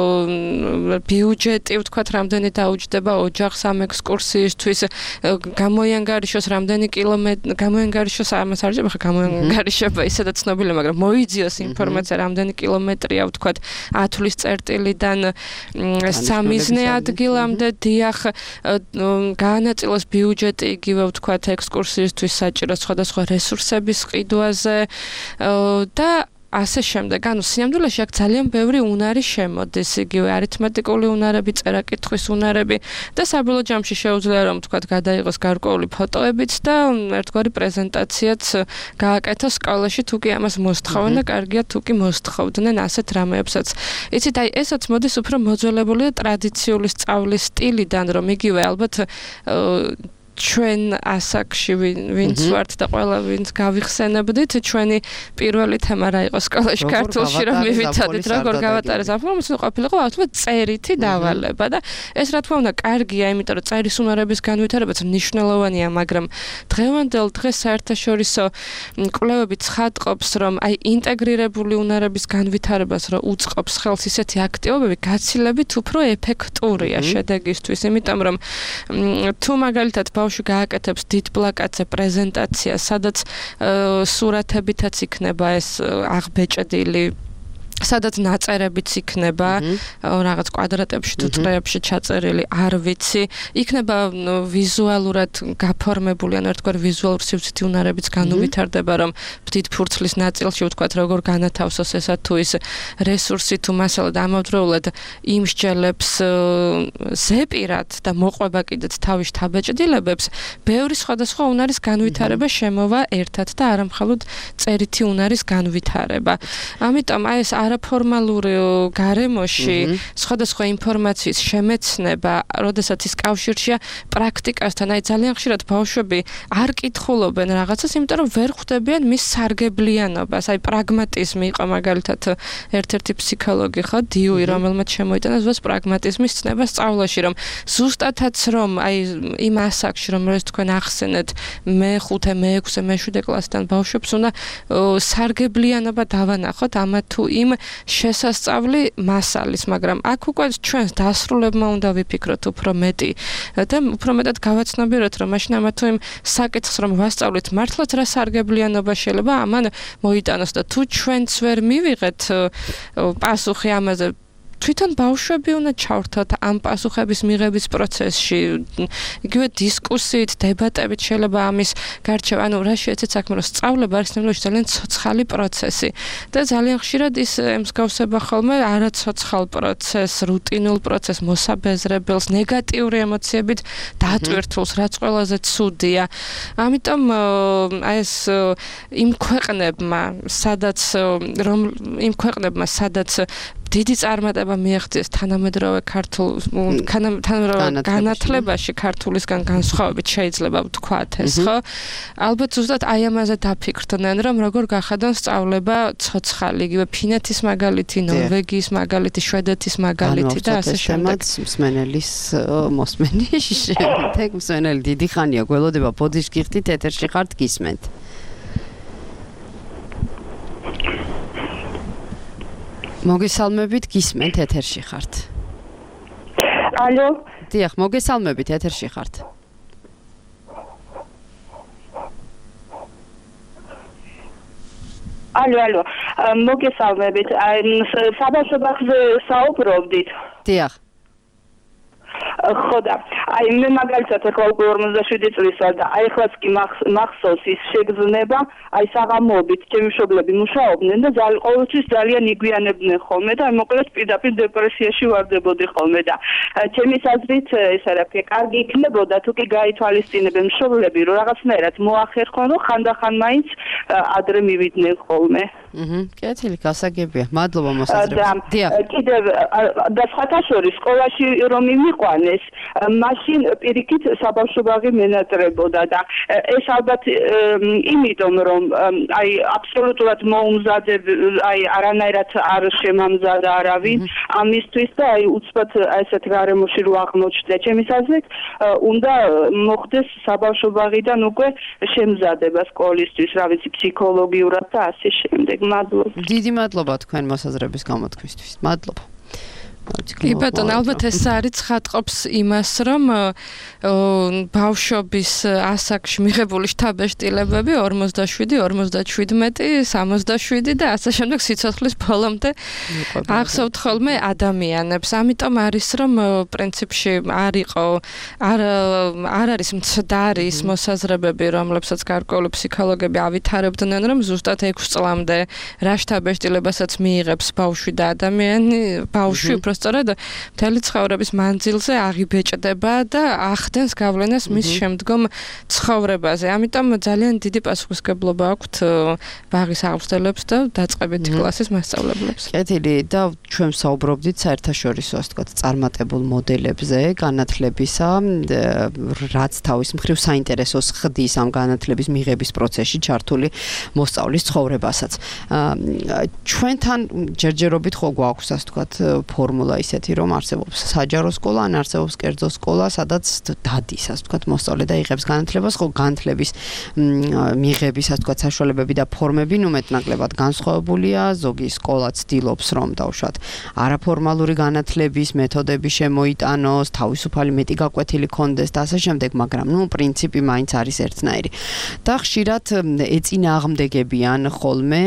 S5: ბიუჯეტი, ვთქვათ, რამდენი დაუჯდება ოჯახს ამ ექსკურსიისთვის, გამოიანგარიშოს რამდენი კილომეტრი, გამოიანგარიშოს ამას არ ჭირდება, გამოიანგარიშება ისედაც ცნობილი, მაგრამ მოიძიოს ინფორმაცია რამდენი კილომეტრია, ვთქვათ, ათვლის წერტილიდან სამიზნე ადგილამდე, დიახ, გაანაწილოს ბიუჯეტი იგივე, ვთქვათ, ექსკურსიისთვის საჭირო სხვადასხვა რესურსების ყიდვაზე და ასე შემდეგ. ანუ სინამდვილეში აქ ძალიან ბევრი უნარი შემოდის, იგივე არითმეტიკული უნარები, წერა-კითხვის უნარები და საბოლოო ჯამში შეუძლია რომ თქვათ გადაიღოს გარკვეული ფოტოებიც და ერთგვარი პრეზენტაციაც გააკეთოს სკოლაში თუ კი ამას მოსთხოვენ და კარგია თუ კი მოსთხოვდნენ ასეთ რამეებსაც. იცით, აი ესაც მოდის უფრო მოძველებულია ტრადიციული სწავლის სტილიდან, რომ იგივე ალბათ ჩვენ ასაკში ვინც ვართ და ყველა ვინც გავიხსენებდით, ჩვენი პირველი თემა რა იყო სკოლაში ქართულში რომ მივიცადით, როგორ გავატარეს აფორმაც ყოფილიყო ავთმე წერითი დავალება და ეს რა თქმა უნდა კარგია, იმიტომ რომ წერის უნარების განვითარებაც მნიშვნელოვანია, მაგრამ დღევანდელ დღეს საერთაშორისო კვლევები ცხადყოფს, რომ აი ინტეგრირებული უნარების განვითარებას რო უწყობს ხელს ისეთი აქტივობები, გაცილებით უფრო ეფექტურია შედეგისთვის, იმიტომ რომ თუ მაგალითად ბავშვი გააკეთებს დიდ პლაკატზე პრეზენტაციას, სადაც სურათებითაც იქნება ეს აღბეჭდილი, სადაც ნაწერებიც იქნება, რაღაც კვადრატებში თუ წრეებში ჩაწერილი, არ ვიცი, იქნება ვიზუალურად გაფორმებული, ანუ ერთგვარი ვიზუალური სივრცითი უნარებიც განუვითარდება, რომ დიდ ფურცლის ნაწილში ვთქვათ, როგორ განათავსოს ესა თუ ის რესურსი თუ მასალა და ამავდროულად იმსჯელებს ზეპირად და მოყვება კიდეც თავის შთაბეჭდილებებს, ბევრი სხვადასხვა უნარის განვითარება შემოვა ერთად და არა მხოლოდ წერითი უნარის განვითარება. ამიტომ აი ეს არაფორმალური გარემოში სხვადასხვა ინფორმაციის შემეცნება, როდესაც ის კავშირშია პრაქტიკასთან, აი ძალიან ხშირად ბავშვები არ კითხულობენ რაღაცას, იმიტომ რომ ვერ ხვდებიან მის სარგებლიანობას, აი პრაგმატიზმი იყო მაგალითად ერთ-ერთი ფსიქოლოგი ხო, დიუი, რომელმაც შემოიტანა ზუსტ პრაგმატიზმის ცნება სწავლაში, რომ ზუსტათაც რომ აი იმ ასაკში, რომელსაც თქვენ ახსენეთ, მე-5, მე-6, მე-7 კლასიდან ბავშვებს უნდა სარგებლიანობა დავანახოთ ამა თუ იმ შესასწავლი მასალის, მაგრამ აქ უკვე ჩვენს დასრულებმა უნდა ვიფიქროთ უფრო მეტი და უფრო მეტად გავაცნობიეროთ, რომ მაშინ ამა თუ იმ საკითხს რომ ვასწავლით, მართლაც რა სარგებლიანობა შეიძლება ამან მოიტანოს და თუ ჩვენც ვერ მივიღეთ პასუხი ამაზე, თვითონ ბავშვები უნდა ჩავრთოთ ამ პასუხების მიღების პროცესში, იგივე დისკუსიით, დებატებით შეიძლება ამის გარჩევა, ანუ რა შეეცეთ საქმე, რომ სწავლება არის ნამდვილად ძალიან ცოცხალი პროცესი და ძალიან ხშირად ის ემსგავსება ხოლმე არაცოცხალ პროცესს, რუტინულ პროცესს, მოსაბეზრებელს, ნეგატიური ემოციებით დატვირთულს, რაც ყველაზე ცუდია. ამიტომ აი ეს იმ ქვეყნებმა, სადაც დიდი წარმატება მიაღწიეს თანამედროვე განათლებაში ქართულისგან განსხვავებით შეიძლება ვთქვათ ეს, ხო? ალბათ ზუსტად აი ამაზე დაფიქრდნენ, რომ როგორ გახადონ სწავლება ცოცხალი, იგივე ფინეთის მაგალითი, ნორვეგიის მაგალითი, შვედეთის მაგალითი და ასე შემდეგ.
S3: მსმენელის მოსმენი შემდეგ მსმენელი დიდი ხანია გველოდება ბოდიშკიხტით ეთერში ხართ გისმენთ. მოგესალმებით, გისმენთ, ეთერში ხართ.
S9: ალო.
S3: დიახ, მოგესალმებით, ეთერში ხართ.
S9: ალო. მოგესალმებით. საბავშვო ბაღზე საუბრობდით.
S3: დიახ.
S9: ხო და აი მე მაგალითად ახლა უკვე 47 წლის ვარ და აი ახლაც კი მახსოვს ის შეგრძნება, აი საღამოობით ჩემი მშობლები მუშაობდნენ და ყოველთვის ძალიან იგვიანებდნენ ხოლმე და მოკლედ პირდაპირ დეპრესიაში ვარდებოდი ხოლმე და ჩემი აზრით ეს არაფერი კარგი იქნებოდა თუ კი გაითვალისწინებენ მშობლები, რომ რაღაცნაირად მოახერხონ, რომ ხანდახან მაინც ადრე მივიდნენ ხოლმე.
S3: კეთილი, გასაგებია. მადლობა მოსაზრებას. დიახ.
S9: კიდევ და სხვათა შორის სკოლაში რომ იმიყვანეს, მაშინ პირიქით საბავშვო ბაღი მენატრებოდა და ეს ალბათ იმიტომ რომ აი აბსოლუტურად მოუმზადებ აი არანაირად არ შემამზადა არავინ ამისთვის და აი უცბად ესეთ გარემოში რო აღმოჩნდა ჩემის აზრით უნდა მოხდეს საბავშვო ბაღიდან უკვე შემზადება სკოლისთვის, რა ვიცი, ფსიქოლოგიურად და ასე შემდეგ. მადლობა.
S3: დიდი მადლობა თქვენ მოსაზრების გამოთქვისთვის. მადლობა.
S5: კი ბატონო, ალბათ ეს არის ცხადყოფს იმას, რომ ბავშვობის ასაკში მიღებული შთაბეჭდილებები 47, 57, 67 და ასე შემდეგ სიცოცხლის ბოლომდე ახსოვთ ხოლმე ადამიანებს. ამიტომ არის რომ პრინციპში არ არის მცდარი ის მოსაზრებები, რომლებსაც გარკვეული ფსიქოლოგები ავითარებდნენ, რომ ზუსტად 6 წლამდე რა შთაბეჭდილებასაც მიიღებს ბავშვი და ადამიანი, ბავშვი სწორედ მთელი ცხოვრების მანძილზე აღიბეჭდება და ახდენს გავლენას მის შემდგომ ცხოვრებაზე. ამიტომ ძალიან დიდი პასუხისმგებლობა აქვთ ბაღის აღმსდელებს და დაწყებითი კლასის მასწავლებლებს.
S3: კეთილი და ჩვენ საუბრობდით საერთაშორისო, ასე ვთქვათ, წარმატებულ მოდელებზე განათლებისა, რაც თავის მხრივ საინტერესოს ხდის ამ განათლების მიღების პროცესში ჩართული მოსწავლის ცხოვრებასაც. ჩვენთან ჯერჯერობით ხო გვაქვს, ასე ვთქვათ, ფორმულა ისეთი რომ არსებობს საჯარო სკოლა, ან არსებობს კერძო სკოლა, სადაც დადის, ასე ვთქვათ, მოსწავლე და იღებს განათლებას, ხო განათლების მიღების, ასე ვთქვათ, საშუალებები და ფორმები ნუ-მეტნაკლებად განსხვავებულია, ზოგი სკოლა ცდილობს რომ დავუშვათ არაფორმალური განათლების მეთოდები შემოიტანოს, თავისუფალი მეტი გაკვეთილი კონდეს და ასე შემდეგ, მაგრამ ნუ პრინციპი მაინც არის ერთნაირი. და ხშირად ეწინააღმდეგებიან ხოლმე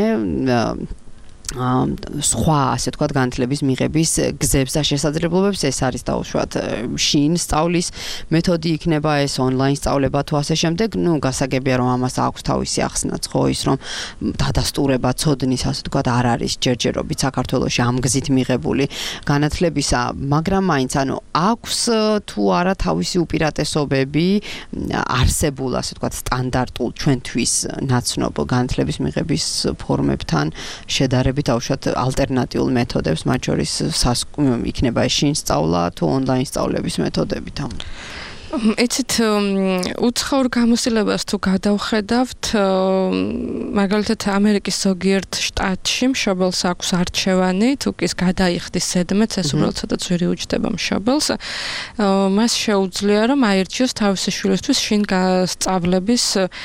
S3: სხვა, ასე ვთქვათ, განათლების მიღების გზებს და შესაძლებლობებს. ეს არის დაუშვათ შინ სწავლის მეთოდი იქნება, ეს ონლაინ სწავლება თუ ასე შემდეგ. ნუ გასაგებია რომ ამას აქვს თავისი ახსნაც, ხო, ის რომ დადასტურება ცოდნის, ასე ვთქვათ, არ არის ჯერჯერობით საქართველოში ამ გზით მიღებული განათლებისა, მაგრამ მაინც ანუ აქვს თუ არა თავისი უპირატესობები არსებულ, ასე ვთქვათ, სტანდარტულ ჩვენთვის ნაცნობ განათლების მიღების ფორმებთან შედარებით დავუშვათ ალტერნატიულ მეთოდებს, მათ შორის იქნება შინ სწავლა თუ ონლაინ სწავლების მეთოდებით.
S5: იცით, უცხოურ გამოცდილებას თუ გადავხედავთ, მაგალითად ამერიკის ზოგიერთ შტატში მშობელს აქვს არჩევანი, თუ კი ის გადაიხდის ზედმეტს, ეს უბრალოდ ცოტა ძვირი უჯდება მშობელს, მას შეუძლია რომ აირჩიოს თავისი შვილისთვის შინ სწავლების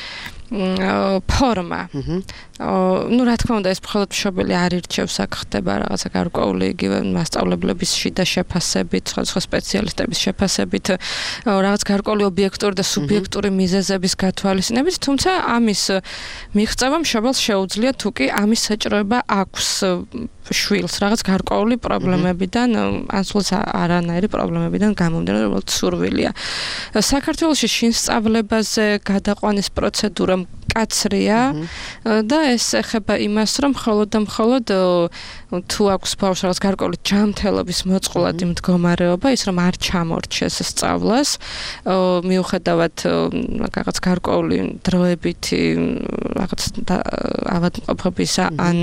S5: ფორმა. ну, რა თქმა უნდა, ეს მხოლოდ მშობელი არ ირჩევს, აქ ხდება რაღაცა გარკვეული იგივე მასწავლებლების შიდა შეფასებით, სხვა სპეციალისტების შეფასებით, რაღაც გარკვეული ობიექტური და სუბიექტური მიზეზების გათვალისწინებით, თუმცა ამის მიღწევა მშობელს შეუძლია თუ კი ამის საჭიროება აქვს შვილს რაღაც გარკვეული პრობლემებიდან, ან სულ არანაირი პრობლემებიდან გამომდინარე, უბრალოდ სურვილია. საქართველოში შინ სწავლებაზე გადაყვანის პროცედურა კაცრია და ეს ეხება იმას, რომ მხოლოდ და მხოლოდ თუ აქვს ბავშვს რაღაც გარკვეული ჯანმრთელობის მოწყვლადი მდგომარეობა, ის რომ არ ჩამორჩეს სწავლას, მიუხედავად რაღაც გარკვეული დროებითი რაღაც ავადმყოფობისა ან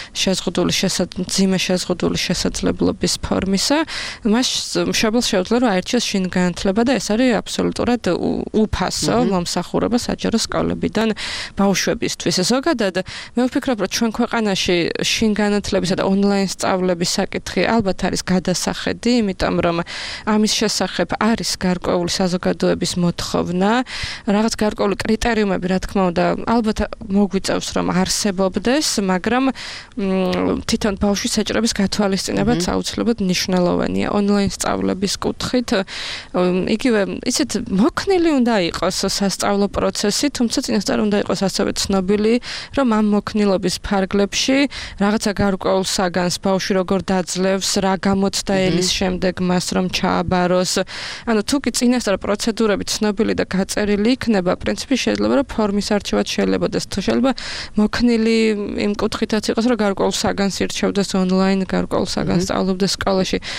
S5: მძიმე შეზღუდული შესაძლებლობის ფორმისა, მას მშობელს შეუძლია რომ აირჩიოს შინ განათლება და ეს არის აბსოლუტურად უფასო მომსახურება საჯარო სკოლებიდან ბავშვებისთვის. ზოგადად მე ვფიქრობ, რომ ჩვენ ქვეყანაში შინ განათლებისა და ონლაინ სწავლების საკითხი ალბათ არის გადასახედი, იმიტომ რომ ამის შესახებ არის გარკვეული საზოგადოების მოთხოვნა, რაღაც გარკვეული კრიტერიუმები, რა თქმა უნდა, ალბათ მოგვიწევს რომ არსებობდეს, მაგრამ თვითონ ბავშვის საჭიროების გათვალისწინებაც აუცილებლად მნიშვნელოვანია ონლაინ სწავლების კუთხით. იგივე, ისეთ მოქნილი უნდა იყოს სასწავლო პროცესი, თუმცა წინასწარ უნდა იყოს ასევე ცნობილი, რომ ამ მოქნილობის ფარგლებში რაღაცა გარკვეულ საგანს ბავშვი როგორ დაძლევს, რა გამოცდა ელის შემდეგ მას რომ ჩააბაროს. ანუ თუ კი წინასწარ პროცედურები ცნობილი და გაწერილი იქნება, პრინციპი შეიძლება რომ ფორმის არჩევაც შეიძლებადეს, თუ შეიძლება მოქნილი იმ კუთხითაც იყოს, რომ გარკვეულ საგანს ირჩევდეს ონლაინ, გარკვეულ საგანს სწავლობდეს სკოლაში.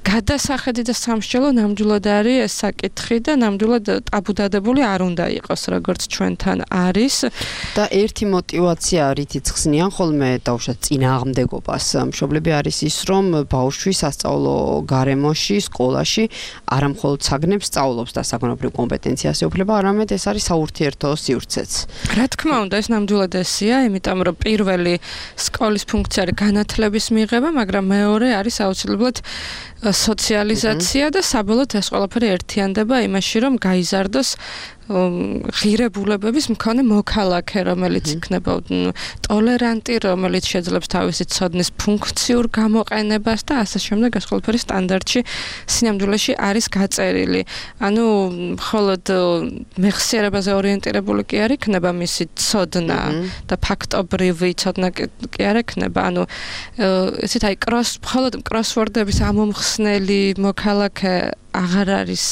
S5: გადასახედი და სამსჯელო ნამდვილად არის ეს საკითხი და ნამდვილად ტაბუდადებული არ უნდა იყოს, როგორც ჩვენთან არის.
S3: და ერთი мотиваცია რითიც ხსნიან ხოლმე დაუშვათ წინააღმდეგობას მშობლები არის ის, რომ ბავშვი სასწავლო გარემოში, სკოლაში არა მხოლოდ საგნებს სწავლობს და საგნობრივ კომპეტენციას ეუფლება, არამედ ეს არის საურთიერთო სივრცეც.
S5: რა თქმა უნდა, ეს ნამდვილად ესია, იმიტომ რომ პირველი სკოლის ფუნქცია არის განათლების მიღება, მაგრამ მეორე არის აუცილებლად სოციალიზაცია და საბოლოოდ ეს ყველაფერი ერთიანდება იმაში, რომ გაიზარდოს ღირებულებების მქონე მოქალაქე, რომელიც იქნება ტოლერანტი, რომელიც შეძლებს თავისი ცოდნის ფუნქციურ გამოყენებას და ასე შემდეგ ეს ყველაფერი სტანდარტში სინამდვილეში არის გაწერილი. ანუ მხოლოდ მეხსიერებაზე ორიენტირებული კი არ იქნება მისი ცოდნა და ფაქტობრივი ცოდნა კი არ იქნება. ანუ ესეთ აი მხოლოდ კროსვორდების ამომხსნელი მოქალაქე აღარ არის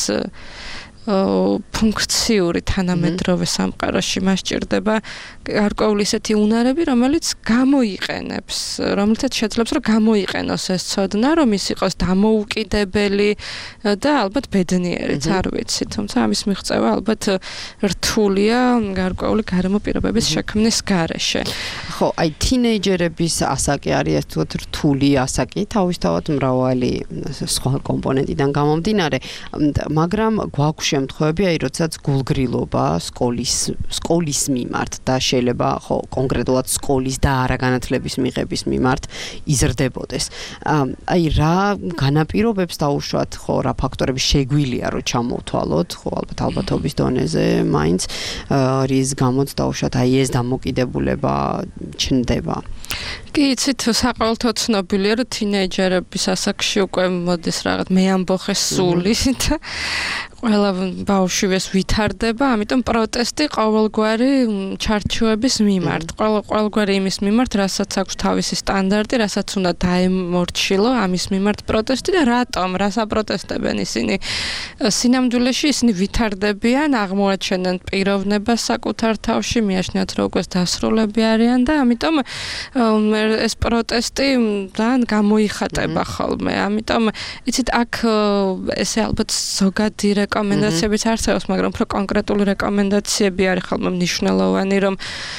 S5: ფუნქციური თანამედროვე სამყაროში მას ჭირდება გარკვეული ისეთი უნარები, რომელიც გამოიყენებს, რომელთაც შეძლებს რომ გამოიყენოს ეს ცოდნა, რომ ის იყოს დამოუკიდებელი და ალბათ ბედნიერიც, არ ვიცი, თუმცა ამის მიღწევა ალბათ რთულია გარკვეული გარემო პირობების შექმნის გარეშე.
S3: ხო, აი თინეიჯერების ასაკი არის ეს თქო რთული ასაკი, თავისთავად მრავალი სხვა კომპონენტიდან გამომდინარე, მაგრამ გვაქვს შემთხვევები, აი როდესაც გულგრილობა სკოლის მიმართ და შეიძლება ხო კონკრეტულად სკოლის და არაგანათლების მიღების მიმართ იზრდებოდეს. აი რა განაპირობებს დაუშვათ, ხო რა ფაქტორები შეგვიძლია რომ ჩამოვთვალოთ, ხო ალბათობის დონეზე მაინც რის გამოც დაუშვათ აი ეს დამოკიდებულება ჩნდება.
S5: კი, იცით, საყოველთაო ცნობილია, რომ თინეიჯერების ასაკში უკვე მოდის რაღაც მე ამბოხე სული და ყველა ბავშვი ეს ვითარდება, ამიტომ პროტესტი ყოველგვარი ჩარჩოების მიმართ, ყოველგვარი იმის მიმართ, რასაც აქვს თავისი სტანდარტი, რასაც უნდა დაემორჩილო, ამის მიმართ პროტესტი და რატომ, რას აპროტესტებენ ისინი? სინამდვილეში ისინი ვითარდებიან, აღმოაჩენენ პიროვნებას საკუთარ თავში, მიაჩნიათ, რომ უკვე დასრულები არიან და ამიტომ ეს პროტესტი ძალიან გამოიხატება ხოლმე. ამიტომ იცით, აქ ესე ალბათ ზოგადი რეკომენდაციებიც არსებობს, მაგრამ უფრო კონკრეტული რეკომენდაციები არის ხოლმე მნიშვნელოვანი, რომ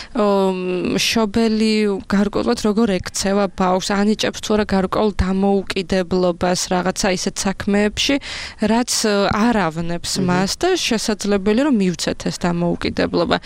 S5: მშობელი გარკვეულად როგორ ექცევა ბავშვს, ანიჭებს თუ არა გარკვეულ დამოუკიდებლობას რაღაცა ისეთ საქმეებში, რაც არ ავნებს მას და შესაძლებელია რომ მივცეთ ეს დამოუკიდებლობა.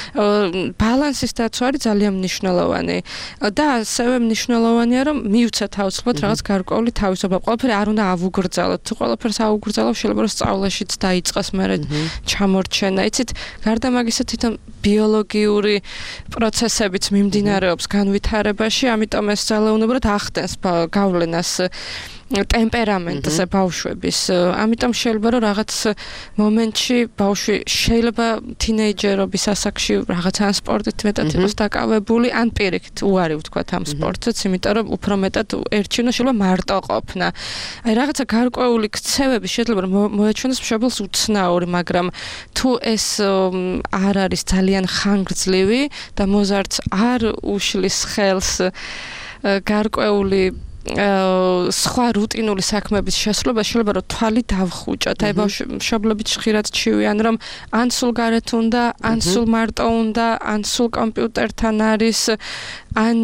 S5: ბალანსის დაცვა არის ძალიან მნიშვნელოვანი და ასევე მნიშვნელოვანია რომ მივცეთ აუცილებლად რაღაც გარკვეული თავისუფლება. ყველაფერი არ უნდა ავუგრძელოთ. თუ ყველაფერს ავუგრძელავ, შეიძლება რომ სწავლაშიც დაიწყოს მერე ჩამორჩენა. იცით, გარდა მაგისა თვითონ ბიოლოგიური პროცესებიც მიმდინარეობს განვითარებაში, ამიტომ ეს ძალეუნებურად ახდენს გავლენას ტემპერამენტზე ბავშვების. ამიტომ შეიძლება რომ რაღაც მომენტში ბავშვი შეიძლება თინეიჯერობის ასაკში რაღაც ან სპორტით მეტად იყოს დაკავებული, ან პირიქით უარი ვთქვათ ამ სპორტზეც, იმიტომ რომ უფრო მეტად ერჩივნა შეიძლება მარტო ყოფნა. აი რაღაცა გარკვეული ქცევები შეიძლება რომ მოეჩვენოს მშობელს უცნაური, მაგრამ თუ ეს არ არის ძალიან ხანგრძლივი და მოზარდს არ უშლის ხელს გარკვეული სხვა რუტინული საქმეების შესრულება, შეიძლება რომ თვალი დავხუჭოთ. აი მშობლები ხშირად ჩივიან, რომ ან სულ გარეთ უნდა, ან სულ მარტო უნდა, ან სულ კომპიუტერთან არის, ან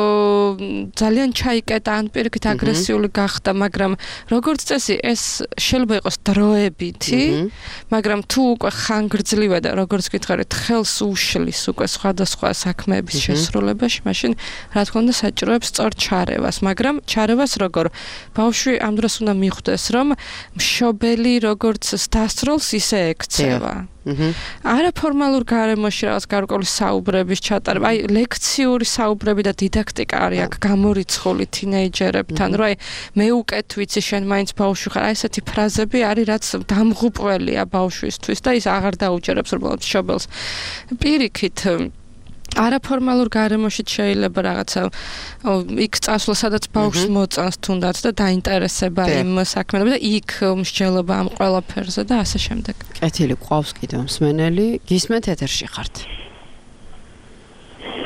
S5: ძალიან ჩაიკეტა, ან პირიქით აგრესიული გახდა, მაგრამ როგორც წესი ეს შეიძლება იყოს დროებითი, მაგრამ თუ უკვე ხანგრძლივია და როგორც გითხარით, ხელს უშლის უკვე სხვადასხვა საქმეების შესრულებაში, მაშინ რა თქმა უნდა საჭიროებს სწორ ჩარევას, მაგრამ ჩარევას როგორ? ბავშვი ამ დროს უნდა მიხვდეს, რომ მშობელი როგორც დასწროლს ისე ექცევა. არაფორმალურ გარემოში რაღაც გარკვეული საუბრების ჩატარება, აი ლექციური საუბრები და დიდაქტიკა არის აქ გამორიცხული თინეიჯერებთან, რომ აი მე უკეთ ვიცი, შენ მაინც ბავშვი ხარ, აი ესეთი ფრაზები არის, რაც დამღუპველია ბავშვისთვის და ის აღარ დაუჯერებს უბრალოდ მშობელს. პირიქით არაფორმალურ გარემოში შეიძლება რაღაცა იქ წასვლა, სადაც ბავშვს მოწონს თუნდაც და დაინტერესება იმ საქმეებში და იქ მსჯელობა ამ ყველაფერზე და ასე შემდეგ.
S3: კეთილი, ყავს კიდევ მსმენელი, გისმენთ ეთერში ხართ.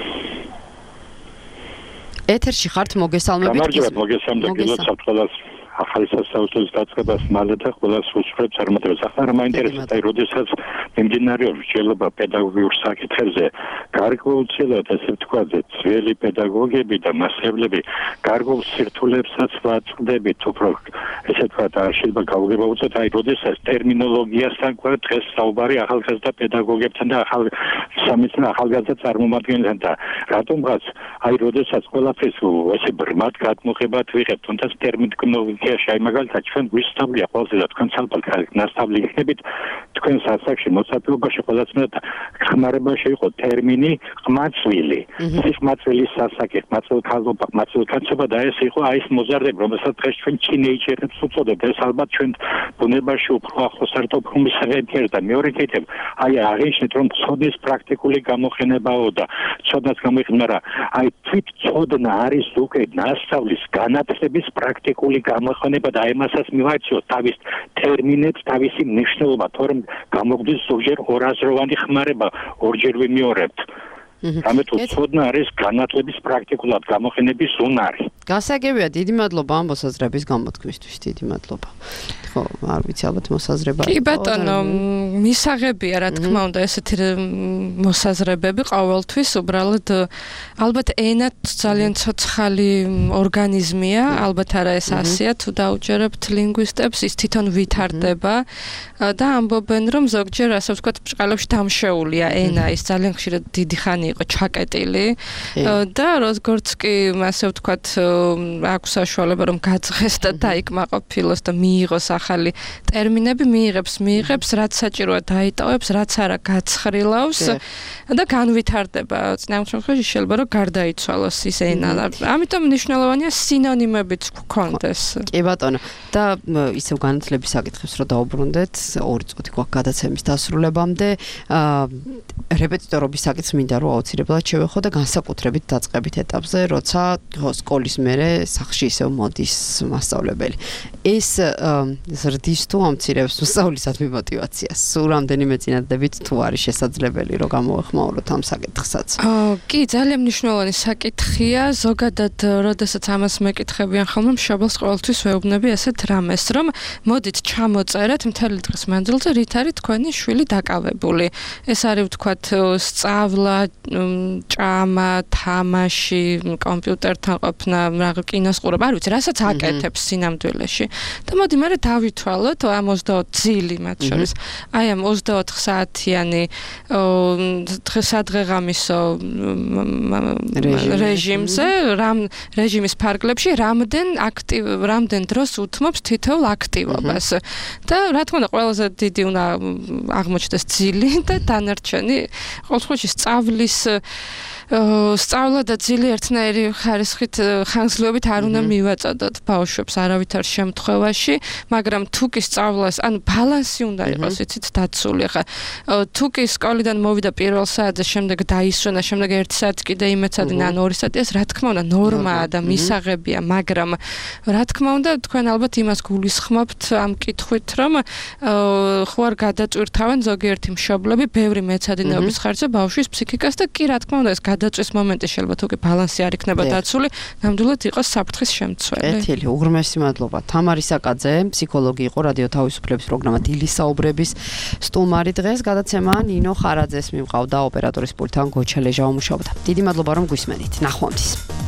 S3: ეთერში ხართ, მოგესალმებით.
S10: გამარჯობათ, მოგესალმებით, გილოცავთ ყველას. ახალი სასწავლებლის დაწყებას მალე და ყველას უსწრებს წარმატებას. ახლა რა მაინტერესებს, აი როდესაც მიმდინარეობს მსჯელობა პედაგოგიურ საკითხებზე, გარკვეულწილად ესე ვთქვათ, ძველი პედაგოგები და მასწავლებლები გარკვეულ სირთულებსაც ვაწყდებით, უფრო ესე ვთქვათ, არ შეიძლება გავუგება უცებ, აი როდესაც ტერმინოლოგიასთან გვაქვს დღეს საუბარი ახალგაზრდა პედაგოგებთან და ახალგაზრდა წარმომადგენლებთან და რატომღაც აი როდესაც ყველაფერს ესე ბრმად გადმოღებად ვიღებთ, თუნდაც ტერმინოლოგიაში აი მაგალითად ჩვენ გვისწავლია ყველაზე და თქვენ ალბათ ნასწავლი იქნებით თქვენ სასაკში მოსაწვევობაში ყველაცნაირად ხმარებაში იყო ტერმინი ყმაწვილი. ყმაწვილის სასაკი, ყმაწვილკაცობა და ეს იყო აი ეს მოზარდები, რომელსაც დღეს ჩვენ თინეიჯერებს უწოდებთ. ეს ალბათ ჩვენ ბუნებაში უფრო ახლოს საერთოდ მისაღებია და მეორე კითხვები, აი აღინიშნეთ რომ ცოდნის პრაქტიკული გამოყენებაო და ცოდნას გამოიყენა, მაგრამ აი თვით ცოდნა არის უკვე ნასწავლის განათლების პრაქტიკული გამოყენება და ამასაც მივაჩვენოთ თავის ტერმინებს, თავისი მნიშვნელობა, თორემ გამოგდის ზოგჯერ ორაზროვანი ხმარება, ორჯერ ვიმეორებთ. ამიტომ ცოდნა არის განათლების პრაქტიკულად გამოყენების უნარი.
S3: გასაგებია, დიდი მადლობა ამ მოსაზრების გამოთქმისთვის, დიდი მადლობა. ხო, არ ვიცი, ალბათ მოსაზრება.
S5: კი ბატონო, მისაღებია რა თქმა უნდა ესეთი მოსაზრებები ყოველთვის, უბრალოდ ალბათ ენა ძალიან ცოცხალი ორგანიზმია, ალბათ არა ეს ასია, თუ დაუჯერებთ ლინგვისტებს, ის თვითონ ვითარდება და ამბობენ რომ ზოგჯერ ასე ვთქვათ, ბრწყალებში დამშეულია ენა, ის ძალიან ხშირად დიდი ხანი იყო ჩაკეტილი და როგორც კი ასე ვთქვათ აქვს საშუალება რომ გაძღეს და დაიკმაყოფილოს და მიიღოს ახალი ტერმინები, მიიღებს რაც საჭიროა დაიტოვებს, რაც არა გაცხრილავს და განვითარდება. წინააღმდეგ შემთხვევაში შეიძლება რომ გარდაიცვალოს ის ენა. ამიტომ მნიშვნელოვანია სინონიმებიც გქონდეს.
S3: კი ბატონო, და ისევ განათლების საკითხებს რო დაუბრუნდეთ, 2 წუთი გვაქვს გადაცემის დასრულებამდე. რეპეტიტორობის საკითხს მინდა რომ აუცილებლად შევეხო და განსაკუთრებით დაწყებით ეტაპზე, როცა სკოლის მერე სახლში ისევ მოდის მასწავლებელი. ეს ზრდის თუ ამცირებს მოსავლისადმი მოტივაციას? სულ რამდენიმე წინადადებით თუ არის შესაძლებელი რომ გამოვეხმაუროთ ამ საკითხსაც?
S5: კი, ძალიან მნიშვნელოვანი საკითხია. ზოგადად, როდესაც ამას მეკითხებიან ხოლმე, მშობელს ყოველთვის ვეუბნები ესეთ რამეს, რომ მოდით ჩამოწერეთ მთელი დღის მანძილზე, რით არის თქვენი შვილი დაკავებული. ეს არის ვთქვათ სწავლა, ჭამა, თამაში, კომპიუტერთან ყოფნა, რაღაც კინოს ყურება, არ ვიცი, რასაც აკეთებს სინამდვილეში. და მოდი მე დავითვალოთ ამ 24 ძილი მათ შორის. აი ამ 24 საათიანი სადღეღამისო რეჟიმზე, რეჟიმის ფარგლებში რამდენ დროს უთმობს თითოეულ აქტივობას. და რა თქმა უნდა, ყველაზე დიდი უნდა აღმოჩნდეს ძილი და დანარჩენი ყოველ შემთხვევაში სწავლა და ძილი ერთნაირი ხარისხით ხანგრძლივობით არ უნდა მივაწოდოთ ბავშვებს არავითარ შემთხვევაში, მაგრამ თუ კი სწავლას, ანუ ბალანსი უნდა იყოს, იცით, დაცული. ახლა თუ კი სკოლიდან მოვიდა პირველ საათზე, შემდეგ დაისვენა, შემდეგ 1 საათი კიდე იმეცადინა, ან 2 საათი, ეს რა თქმა უნდა ნორმაა და მისაღებია, მაგრამ რა თქმა უნდა თქვენ ალბათ იმას გულისხმობთ ამ კითხვით, რომ ხო არ გადაწვირთავენ ზოგიერთი მშობლები ბევრი მეცადინეობის ხარჯზე ბავშვის ფსიქიკას და კი რა თქმა უნდა ეს გადაწვის მომენტი შეიძლება თუ კი ბალანსი არ იქნება დაცული, ნამდვილად იყოს საფრთხის შემცველი.
S3: კეთილი, უღრმესი მადლობა. თამარი საკაძე, ფსიქოლოგი იყო რადიო თავისუფლების პროგრამა დილის საუბრების სტუმარი დღეს. გადაცემა ნინო ხარაძეს მივყავდა, ოპერატორის პულტთან გოჩა ლეჟავა მუშაობდა. დიდი მადლობა რომ გვისმენით. ნახვამდის.